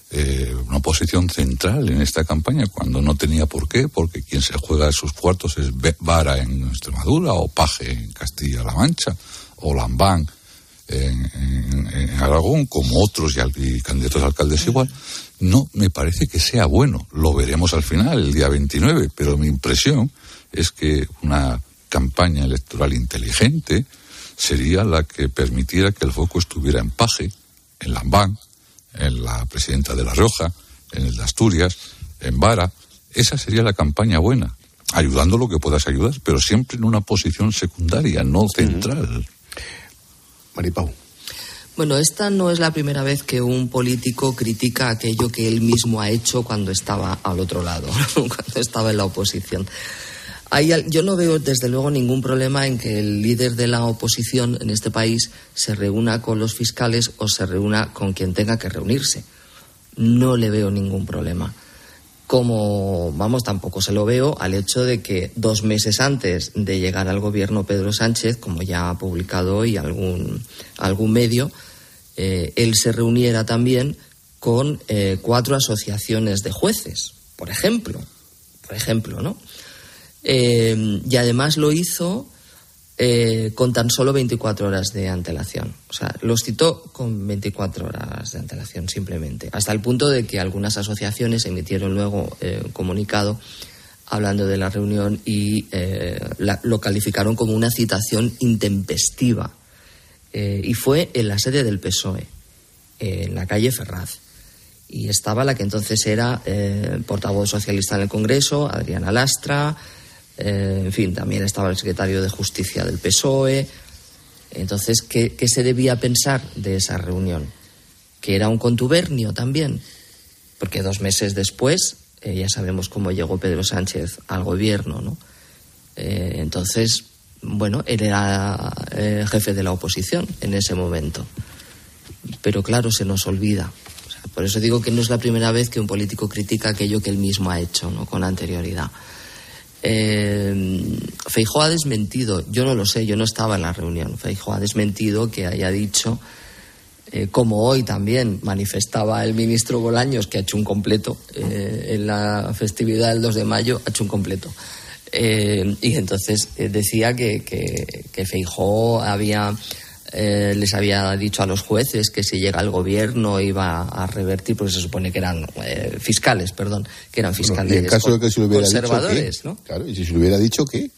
eh, una posición central en esta campaña, cuando no tenía por qué, porque quien se juega sus cuartos es Vara en Extremadura, o Paje en Castilla-La Mancha, o Lambán en, en, en Aragón, como otros y, y candidatos a alcaldes igual. No me parece que sea bueno. Lo veremos al final, el día veintinueve, pero mi impresión es que una campaña electoral inteligente sería la que permitiera que el foco estuviera en Paje, en Lambán, en la presidenta de La Rioja, en el de Asturias, en Vara. Esa sería la campaña buena, ayudando lo que puedas ayudar, pero siempre en una posición secundaria, no central. Maripau. Bueno, esta no es la primera vez que un político critica aquello que él mismo ha hecho cuando estaba al otro lado, cuando estaba en la oposición. Hay, yo no veo, desde luego, ningún problema en que el líder de la oposición en este país se reúna con los fiscales o se reúna con quien tenga que reunirse. No le veo ningún problema. Como, vamos, tampoco se lo veo al hecho de que dos meses antes de llegar al gobierno Pedro Sánchez, como ya ha publicado hoy algún, algún medio, eh, él se reuniera también con eh, cuatro asociaciones de jueces, por ejemplo. Por ejemplo, ¿no? Eh, y además lo hizo eh, con tan solo veinticuatro horas de antelación. O sea, los citó con veinticuatro horas de antelación simplemente, hasta el punto de que algunas asociaciones emitieron luego eh, un comunicado hablando de la reunión y eh, la, lo calificaron como una citación intempestiva. Eh, y fue en la sede del P S O E, eh, en la calle Ferraz. Y estaba la que entonces era eh, portavoz socialista en el Congreso, Adriana Lastra. Eh, en fin, también estaba el secretario de Justicia del P S O E. Entonces, ¿qué, qué se debía pensar de esa reunión? ¿Que era un contubernio también? Porque dos meses después, eh, ya sabemos cómo llegó Pedro Sánchez al gobierno, ¿no? Eh, entonces, bueno, él era eh, jefe de la oposición en ese momento. Pero claro, se nos olvida. O sea, por eso digo que no es la primera vez que un político critica aquello que él mismo ha hecho, ¿no?, con anterioridad. Eh, Feijóo ha desmentido, yo no lo sé, yo no estaba en la reunión. Feijóo ha desmentido que haya dicho, eh, como hoy también manifestaba el ministro Bolaños, que ha hecho un completo eh, en la festividad del dos de mayo, ha hecho un completo. Eh, y entonces eh, decía que, que, que Feijóo había, eh, les había dicho a los jueces que si llega al gobierno iba a revertir, porque se supone que eran eh, fiscales, perdón, que eran fiscales bueno, y en caso de que se lo hubiera conservadores, dicho, ¿qué? ¿no? Claro, y si se lo hubiera dicho, ¿qué?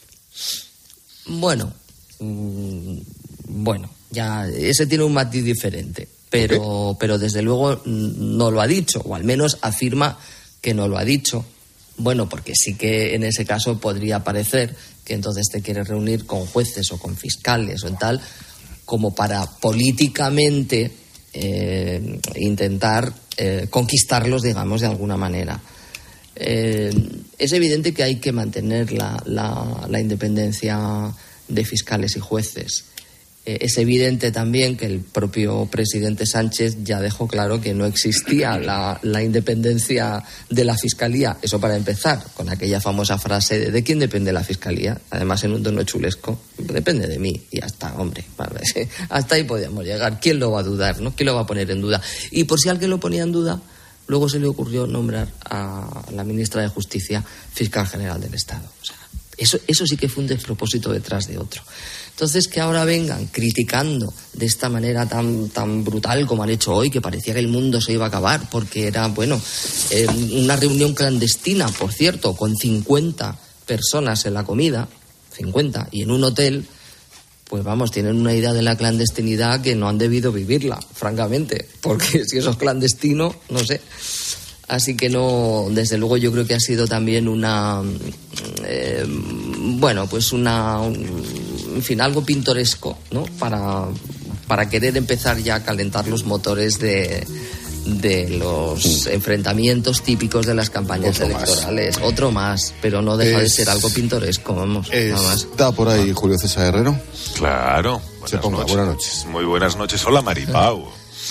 Bueno, mmm, bueno, ya ese tiene un matiz diferente, pero, pero desde luego no lo ha dicho, o al menos afirma que no lo ha dicho. Bueno, porque sí que en ese caso podría parecer que entonces te quieres reunir con jueces o con fiscales o en tal, como para políticamente eh, intentar eh, conquistarlos, digamos, de alguna manera. Eh, es evidente que hay que mantener la, la, la independencia de fiscales y jueces. Eh, es evidente también que el propio presidente Sánchez ya dejó claro que no existía la, la independencia de la Fiscalía. Eso para empezar, con aquella famosa frase de ¿de quién depende la Fiscalía? Además en un tono chulesco, depende de mí. Y hasta, hombre, hasta ahí podíamos llegar. ¿Quién lo va a dudar, no? ¿Quién lo va a poner en duda? Y por si alguien lo ponía en duda, luego se le ocurrió nombrar a la ministra de Justicia fiscal general del Estado. O sea, eso, eso sí que fue un despropósito detrás de otro. Entonces, que ahora vengan criticando de esta manera tan, tan brutal como han hecho hoy, que parecía que el mundo se iba a acabar, porque era, bueno, eh, una reunión clandestina, por cierto, con cincuenta personas en la comida, cincuenta, y en un hotel, pues vamos, tienen una idea de la clandestinidad que no han debido vivirla, francamente, porque si eso es clandestino, no sé. Así que no, desde luego yo creo que ha sido también una, eh, bueno, pues una, un, en fin, algo pintoresco, ¿no? Para, para querer empezar ya a calentar los motores de, de los enfrentamientos típicos de las campañas Otro electorales. Más. Otro más, pero no deja es, de ser algo pintoresco, vamos. Es, nada más. ¿Está por ahí Julio César Herrero? Claro. Se ponga, noches. buenas noches. Muy buenas noches. Hola, Maripau.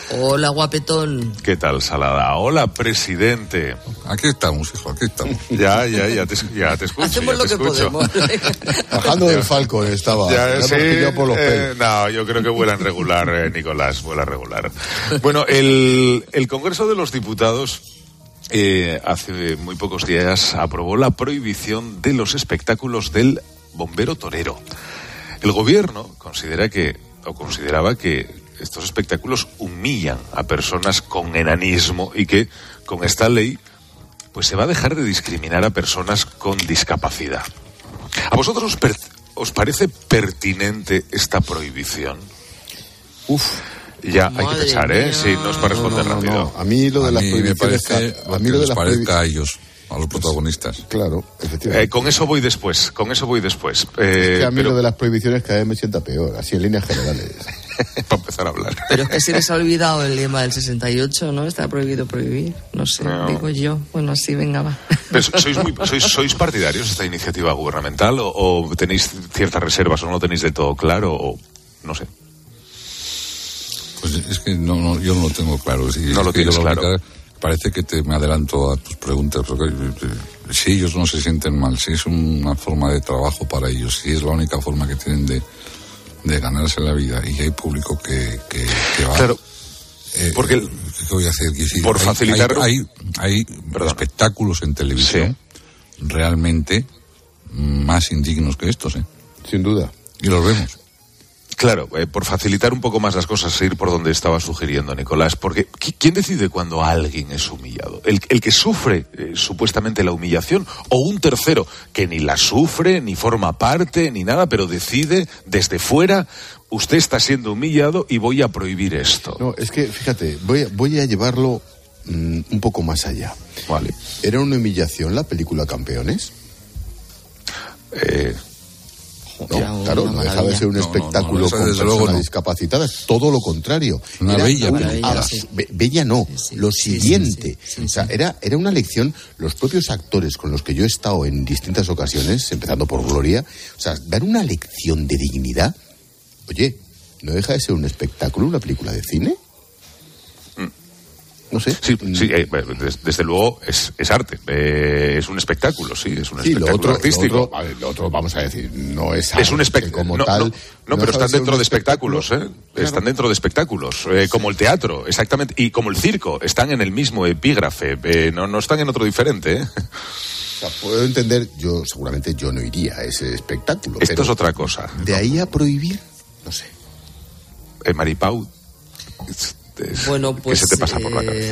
Hola, guapetón. ¿Qué tal, Salada? Hola, presidente. Aquí estamos, hijo, aquí estamos. Ya, ya, ya te, ya te escucho. Hacemos ya lo te que escucho. podemos. Bajando del Falcon estaba. Ya, sí, por los eh, no, yo creo que vuelan regular, eh, Nicolás, vuela regular. Bueno, el, el Congreso de los Diputados eh, hace muy pocos días aprobó la prohibición de los espectáculos del bombero torero. El gobierno considera que, o consideraba que estos espectáculos humillan a personas con enanismo y que con esta ley pues se va a dejar de discriminar a personas con discapacidad. ¿A vosotros os, per- os parece pertinente esta prohibición? Uf. Ya, Madre hay que pensar, ¿eh? mía. Sí, no es para responder No, no, no, rápido. no. A mí lo de A las mí me prohibiciones... parece a mí lo de les las parezca prohibi- a ellos, a los protagonistas. Claro, efectivamente. Eh, con eso voy después, con eso voy después. Eh, Es que a mí pero... lo de las prohibiciones cada vez me sienta peor, así en líneas generales. para empezar a hablar. Pero es que se les ha olvidado el lema del sesenta y ocho, ¿no? Está prohibido prohibir. No sé, No. digo yo. Bueno, así, venga, va. Pero ¿sois, muy, sois, ¿Sois partidarios de esta iniciativa gubernamental o, o tenéis ciertas reservas o no lo tenéis del todo claro o no sé? Pues es que no, no, yo no lo tengo claro. Sí, No lo es que tienes yo claro. única- Parece que te me adelanto a tus preguntas, porque eh, si ellos no se sienten mal, si es una forma de trabajo para ellos, si es la única forma que tienen de, de ganarse la vida y hay público que, que, que va... Claro, eh, porque el- ¿qué voy a hacer? Que sí, por hay- facilitar- Hay, hay, hay espectáculos en televisión realmente más indignos que estos, ¿eh? Sin duda. Y los vemos. Claro, eh, por facilitar un poco más las cosas, ir por donde estaba sugiriendo Nicolás, porque ¿qui- ¿quién decide cuando alguien es humillado? ¿El, el que sufre eh, supuestamente la humillación o un tercero que ni la sufre, ni forma parte, ni nada, pero decide desde fuera, usted está siendo humillado y voy a prohibir esto? No, es que, fíjate, voy a, voy a llevarlo mm, un poco más allá. Vale. ¿Era una humillación la película Campeones? Eh... No, Era claro, una no deja de maravilla. ser un No, no, espectáculo no, esa con desde personas luego no. discapacitadas, todo lo contrario. Una Era bella una- película. ah, Sí. be- bella no, Sí, sí. lo Sí, sí, siguiente. sí, sí, o sea, sí. era, era una lección, los propios actores con los que yo he estado en distintas ocasiones, empezando por Gloria, o sea, dar una lección de dignidad, oye, ¿no deja de ser un espectáculo, una película de cine? No sé. Sí, sí eh, des- desde luego es, es arte, eh, es un espectáculo, sí, es un Sí, lo espectáculo otro, artístico. lo otro, a ver, lo otro, vamos a decir, no es Es un arte espectáculo como no, tal. no, no, pero deja de están ser dentro un de espectáculos, ¿eh? Claro. Están dentro de espectáculos, eh, como el teatro, exactamente, y como el circo, están en el mismo epígrafe, eh, no, no están en otro diferente, ¿eh? O sea, puedo entender, yo seguramente yo no iría a ese espectáculo. Esto pero es otra cosa. De ahí a prohibir, no sé. Eh, Maripau, es- es- Bueno, pues ¿qué se te pasa por la eh,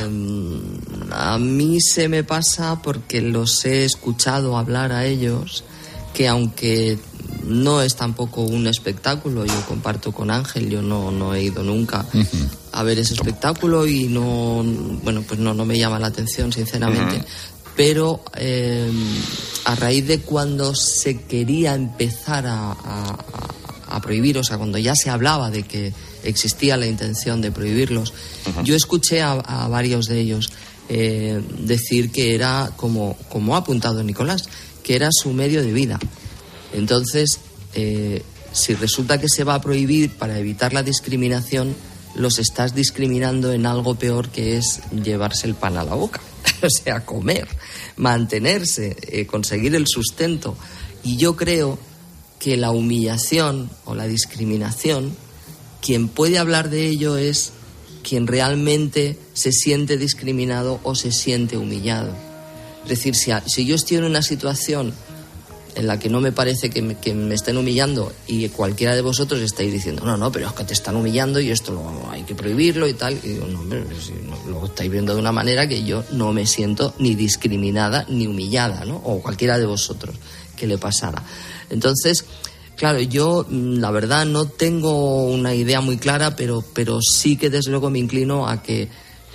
cabeza? a mí se me pasa porque los he escuchado hablar a ellos, que aunque no es tampoco un espectáculo, yo comparto con Ángel, yo no, no he ido nunca a ver ese espectáculo y no, bueno, pues no, no me llama la atención, sinceramente. Pero eh, a raíz de cuando se quería empezar a, a, a prohibir, o sea, cuando ya se hablaba de que existía la intención de prohibirlos, yo escuché a, a varios de ellos eh, decir que era, como, como ha apuntado Nicolás, que era su medio de vida. Entonces, eh, si resulta que se va a prohibir para evitar la discriminación, los estás discriminando en algo peor, que es llevarse el pan a la boca. O sea, comer, mantenerse, eh, conseguir el sustento. Y yo creo que la humillación o la discriminación, quien puede hablar de ello es quien realmente se siente discriminado o se siente humillado. Es decir, si, a, si yo estoy en una situación en la que no me parece que me, que me estén humillando y cualquiera de vosotros estáis diciendo, no, no, pero es que te están humillando y esto lo, hay que prohibirlo y tal, y digo, no, hombre, si no, lo estáis viendo de una manera que yo no me siento ni discriminada ni humillada, ¿no? O cualquiera de vosotros que le pasara. Entonces, claro, yo la verdad no tengo una idea muy clara, pero, pero sí que desde luego me inclino a que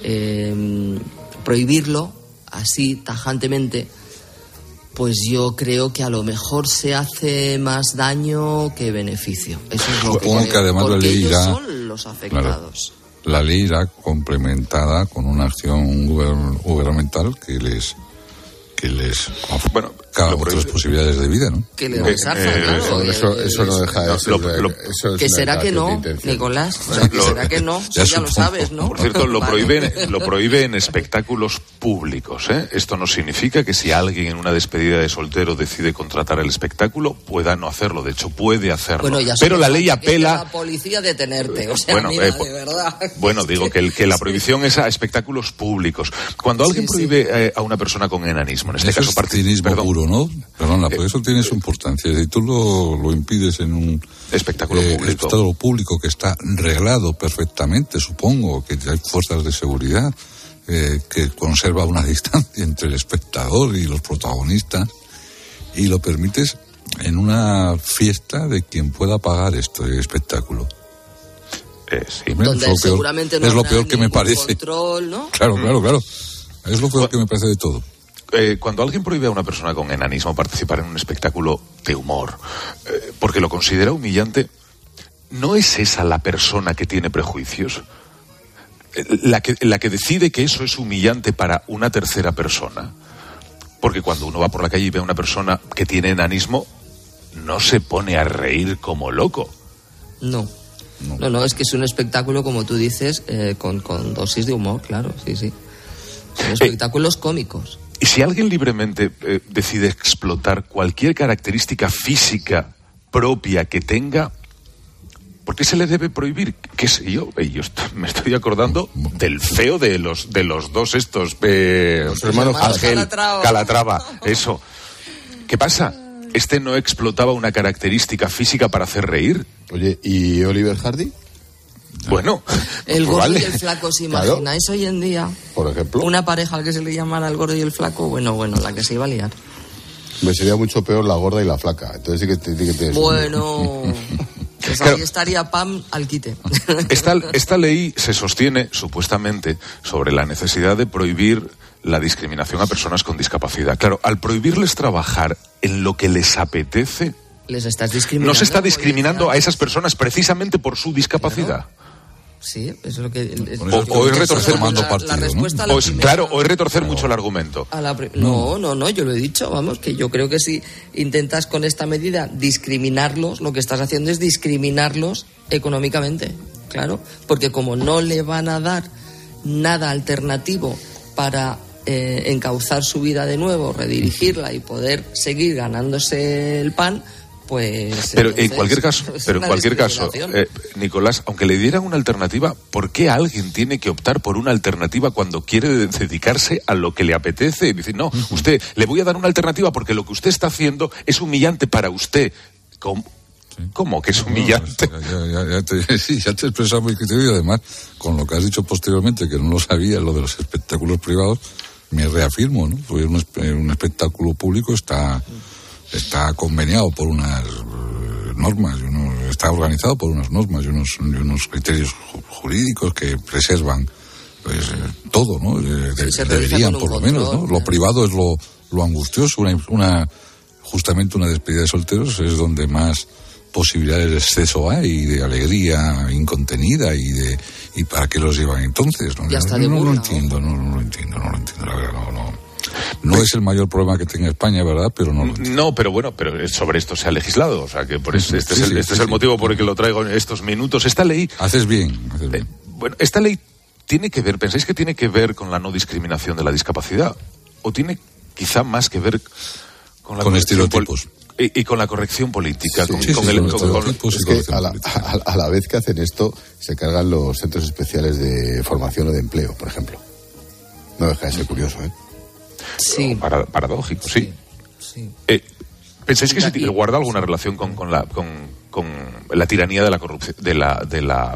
eh, prohibirlo así tajantemente, pues yo creo que a lo mejor se hace más daño que beneficio. Eso es lo Supongo que, que además la porque ley ellos irá- son los afectados. La ley irá complementada con una acción guber- gubernamental que les que les Bueno, cada otras posibilidades de vida, ¿no? Que le rechaza, eh, claro. Eso, eso, eso no deja de ser. Lo, lo, eso es que será que no, de Nicolás. O sea, que lo, será que no, ya, ya lo sabes, ¿no? Por cierto, lo prohíbe, lo prohíbe en espectáculos públicos, ¿eh? Esto no significa que si alguien en una despedida de soltero decide contratar el espectáculo, pueda no hacerlo. De hecho, puede hacerlo. Bueno, ya pero la ley apela. La policía detenerte, o sea, bueno, mira, eh, de verdad. Bueno, digo que, el, que la prohibición es a espectáculos públicos. Cuando alguien sí, prohíbe sí. Eh, a una persona con enanismo, en este eso caso es partidismo puro, ¿no? Perdona, eh, por eso tiene su importancia. Si tú lo, lo impides en un espectáculo eh, público. espectáculo público que está reglado perfectamente, supongo, que hay fuerzas de seguridad, eh, que conserva una distancia entre el espectador y los protagonistas, y lo permites en una fiesta de quien pueda pagar este espectáculo. Eh, sí. Donde es lo peor, no es lo peor que me parece. Control, ¿no? Claro, claro, claro. Es lo peor que me parece de todo. Eh, cuando alguien prohíbe a una persona con enanismo participar en un espectáculo de humor, eh, porque lo considera humillante, ¿no es esa la persona que tiene prejuicios? Eh, la que, la que decide que eso es humillante para una tercera persona. Porque cuando uno va por la calle y ve a una persona que tiene enanismo, no se pone a reír como loco. No. No, no, no es que es un espectáculo, como tú dices, eh, con, con dosis de humor, claro, sí, sí. Son espectáculos eh, cómicos. Y si alguien libremente eh, decide explotar cualquier característica física propia que tenga, ¿por qué se le debe prohibir? ¿Qué sé yo? Yo estoy, me estoy acordando del feo de los de los dos estos, eh, los hermanos Ángel Calatrava. Calatrava. Eso. ¿Qué pasa? Este no explotaba una característica física para hacer reír. Oye, ¿y Oliver Hardy? Bueno, el gordo vale. y el flaco, ¿os imagináis claro. hoy en día? Por ejemplo. Una pareja al que se le llamara el gordo y el flaco, bueno, bueno, la que se iba a liar. Me sería mucho peor la gorda y la flaca. Entonces sí que te, sí que te bueno, pues claro. Ahí estaría Pam al quite. Esta, esta ley se sostiene, supuestamente, sobre la necesidad de prohibir la discriminación a personas con discapacidad. Claro, al prohibirles trabajar en lo que les apetece, les estás discriminando. No se está discriminando a esas personas precisamente por su discapacidad. Claro. Sí, eso es lo que... Es o, o, o es retorcer tomando la, partido, la respuesta ¿no? a o es, claro, o es retorcer no. mucho el argumento. A la, no, no, no, yo lo he dicho, vamos, que yo creo que si intentas con esta medida discriminarlos, lo que estás haciendo es discriminarlos económicamente, claro, porque como no le van a dar nada alternativo para eh, encauzar su vida de nuevo, redirigirla y poder seguir ganándose el pan... Pues, pero entonces, en cualquier caso, pero en cualquier caso, eh, Nicolás, aunque le dieran una alternativa, ¿por qué alguien tiene que optar por una alternativa cuando quiere dedicarse a lo que le apetece? Y decir, no, usted, le voy a dar una alternativa porque lo que usted está haciendo es humillante para usted. ¿Cómo? Sí. ¿Cómo que es humillante? No, ya, ya, ya, te, sí, ya te he expresado muy criterio y además, con lo que has dicho posteriormente, que no lo sabía, lo de los espectáculos privados, me reafirmo, ¿no? Porque un, un espectáculo público está... está conveniado por unas uh, normas, y uno, está organizado por unas normas y unos, y unos criterios jurídicos que preservan pues, eh, todo, ¿no? De, de, sí, deberían, por lo control, menos, ¿no? ¿eh? Lo privado es lo, lo angustioso, una, una justamente una despedida de solteros es donde más posibilidades de exceso hay, de alegría incontenida y de y para qué los llevan entonces, ¿no? Ya está no, de no, burla, no lo entiendo, no, no lo entiendo, no lo entiendo, la verdad, no, no. No es el mayor problema que tenga España, ¿verdad? Pero no lo entiendo. No, pero bueno, pero sobre esto se ha legislado, o sea que por eso este sí, es el, este sí, es el sí. motivo por el que lo traigo en estos minutos. Esta ley... Haces bien, haces bien. Eh, bueno, esta ley tiene que ver, ¿pensáis que tiene que ver con la no discriminación de la discapacidad? ¿O tiene quizá más que ver con la con estereotipos? Pol- y, y con la corrección política. Sí, con, sí, con sí, el, con con, con, es que a la, a, a la vez que hacen esto, se cargan los centros especiales de formación o de empleo, por ejemplo. No deja de ser curioso, ¿eh? Sí. Para, paradójico, sí. sí. Eh, ¿Pensáis que se t- guarda alguna relación con, con, la, con, con la tiranía de la corrupción, de la, de la,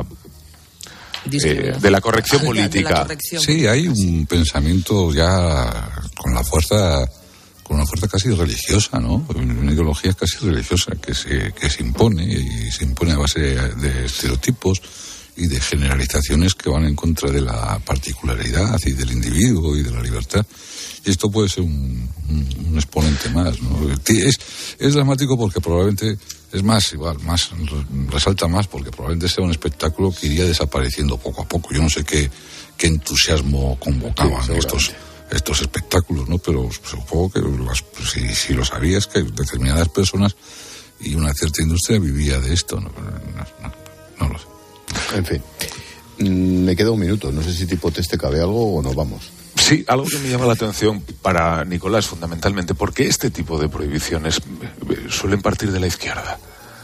eh, de la corrección política? La corrección sí, política, hay un sí. pensamiento ya con la fuerza, con una fuerza casi religiosa, ¿no? Una ideología casi religiosa que se, que se impone y se impone a base de, de estereotipos y de generalizaciones que van en contra de la particularidad y del individuo y de la libertad. Y esto puede ser un, un, un exponente más, ¿no? Es, es dramático porque probablemente, es más, igual, más, resalta más porque probablemente sea un espectáculo que iría desapareciendo poco a poco. Yo no sé qué, qué entusiasmo convocaban sí, estos, estos espectáculos, ¿no? Pero supongo que las, si, si lo sabías, que determinadas personas y una cierta industria vivía de esto, ¿no? No, no, no lo sé. En fin, me queda un minuto, no sé si tipo test te cabe algo o nos vamos. Sí, algo que me llama la atención para Nicolás fundamentalmente, ¿por qué este tipo de prohibiciones suelen partir de la izquierda?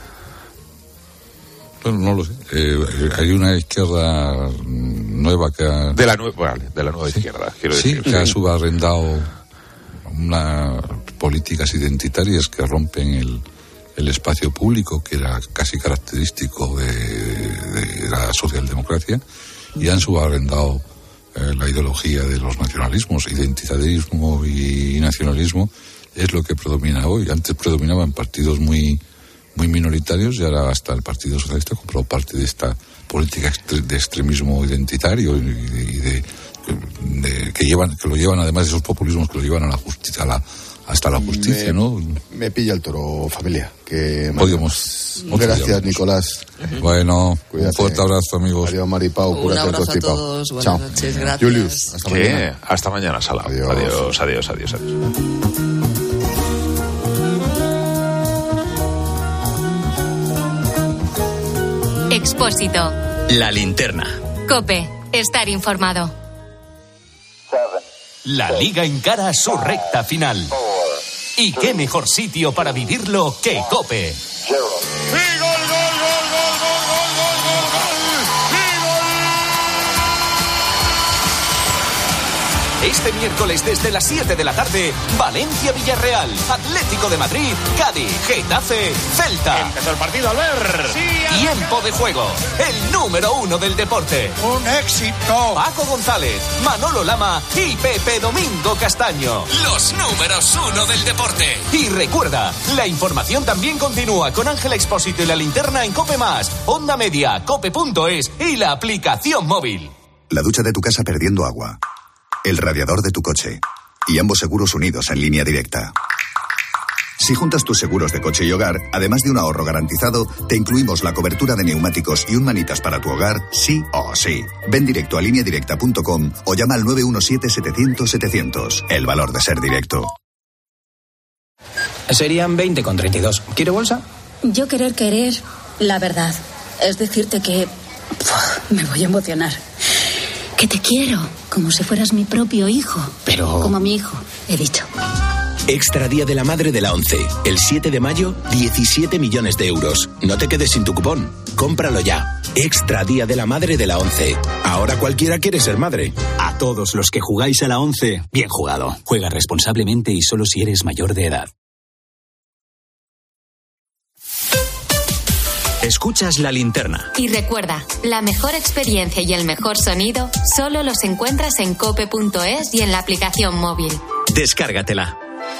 Bueno, no lo sé. Eh, hay una izquierda nueva que ha... De la, nue- vale, de la nueva sí. izquierda, quiero sí, decir. Que sí, que ha subarrendado unas políticas identitarias que rompen el, el espacio público, que era casi característico de, de la socialdemocracia, y han subarrendado eh, la ideología de los nacionalismos. Identitarismo y nacionalismo es lo que predomina hoy. Antes predominaban partidos muy... muy minoritarios, y ahora hasta el Partido Socialista compró parte de esta política de extremismo identitario y de, y de, de que llevan que lo llevan, además de esos populismos, que lo llevan a la justicia, a la, hasta la justicia, me, ¿no? Me pilla el toro, familia. Que podíamos. Gracias, Nicolás. Bueno, cuídate. Un fuerte abrazo, amigos. Adiós, Maripau. Un abrazo a todos. Buenas Chao. noches, gracias. Julius, hasta ¿Qué? mañana. Hasta mañana, Sala. Adiós, adiós, adiós, adiós. adiós. Expósito. La linterna. COPE. Estar informado. La Liga encara su recta final. ¿Y qué mejor sitio para vivirlo que COPE? Este miércoles desde las siete de la tarde, Valencia-Villarreal, Atlético de Madrid, Cádiz, Getafe, Celta. Empezó el partido, Albert. Sí, Tiempo de juego, el número uno del deporte. Un éxito. Paco González, Manolo Lama y Pepe Domingo Castaño. Los números uno del deporte. Y recuerda, la información también continúa con Ángel Expósito y la linterna en COPE Más, Onda Media, cope punto es y la aplicación móvil. La ducha de tu casa perdiendo agua. El radiador de tu coche. Y ambos seguros unidos en línea directa. Si juntas tus seguros de coche y hogar, además de un ahorro garantizado, te incluimos la cobertura de neumáticos y un manitas para tu hogar, sí o sí. Ven directo a línea directa punto com o llama al nueve uno siete, setecientos, setecientos. El valor de ser directo. Serían veinte con treinta y dos. ¿Quiere bolsa? Yo querer querer, la verdad. Es decirte que... Uf, me voy a emocionar. Que te quiero, como si fueras mi propio hijo. Pero... Como mi hijo, he dicho. Extra Día de la Madre de la ONCE. El siete de mayo, diecisiete millones de euros. No te quedes sin tu cupón. Cómpralo ya. Extra Día de la Madre de la ONCE. Ahora cualquiera quiere ser madre. A todos los que jugáis a la ONCE, bien jugado. Juega responsablemente y solo si eres mayor de edad. Escuchas La Linterna. Y recuerda, la mejor experiencia y el mejor sonido solo los encuentras en cope punto es y en la aplicación móvil. Descárgatela.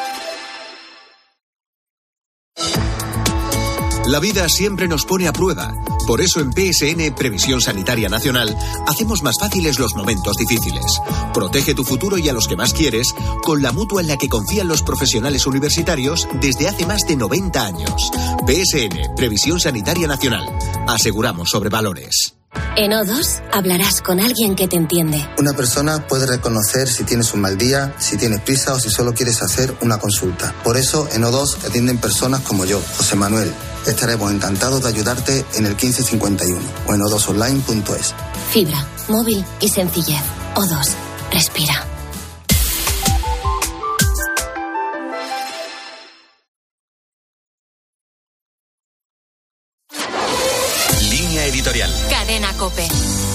La vida siempre nos pone a prueba. Por eso en P S N Previsión Sanitaria Nacional hacemos más fáciles los momentos difíciles. Protege tu futuro y a los que más quieres con la mutua en la que confían los profesionales universitarios desde hace más de noventa años. P S N Previsión Sanitaria Nacional. Aseguramos sobre valores. En O dos hablarás con alguien que te entiende. Una persona puede reconocer si tienes un mal día, si tienes prisa o si solo quieres hacer una consulta. Por eso en O dos atienden personas como yo, José Manuel. Estaremos encantados de ayudarte en el quince cincuenta y uno o en o dos online punto es. Fibra, móvil y sencillez. O dos. Respira. Línea editorial. Cadena COPE.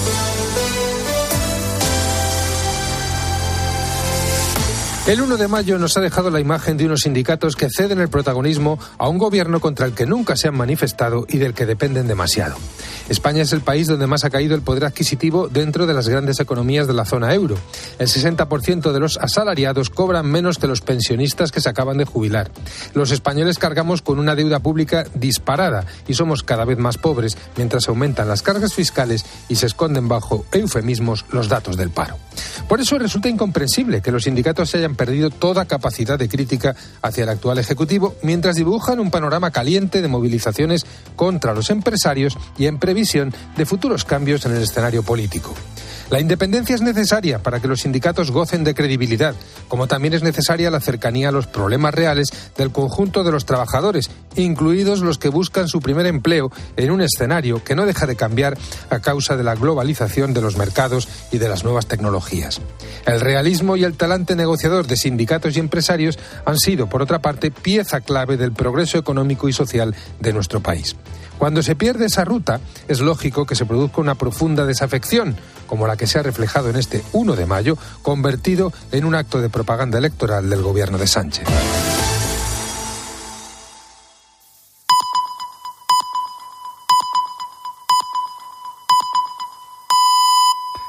El uno de mayo nos ha dejado la imagen de unos sindicatos que ceden el protagonismo a un gobierno contra el que nunca se han manifestado y del que dependen demasiado. España es el país donde más ha caído el poder adquisitivo dentro de las grandes economías de la zona euro. El sesenta por ciento de los asalariados cobran menos que los pensionistas que se acaban de jubilar. Los españoles cargamos con una deuda pública disparada y somos cada vez más pobres mientras aumentan las cargas fiscales y se esconden bajo eufemismos los datos del paro. Por eso resulta incomprensible que los sindicatos se hayan perdido toda capacidad de crítica hacia el actual Ejecutivo mientras dibujan un panorama caliente de movilizaciones contra los empresarios y en previsión de futuros cambios en el escenario político. La independencia es necesaria para que los sindicatos gocen de credibilidad, como también es necesaria la cercanía a los problemas reales del conjunto de los trabajadores, incluidos los que buscan su primer empleo en un escenario que no deja de cambiar a causa de la globalización de los mercados y de las nuevas tecnologías. El realismo y el talante negociador de sindicatos y empresarios han sido, por otra parte, pieza clave del progreso económico y social de nuestro país. Cuando se pierde esa ruta, es lógico que se produzca una profunda desafección, como la que se ha reflejado en este uno de mayo, convertido en un acto de propaganda electoral del gobierno de Sánchez.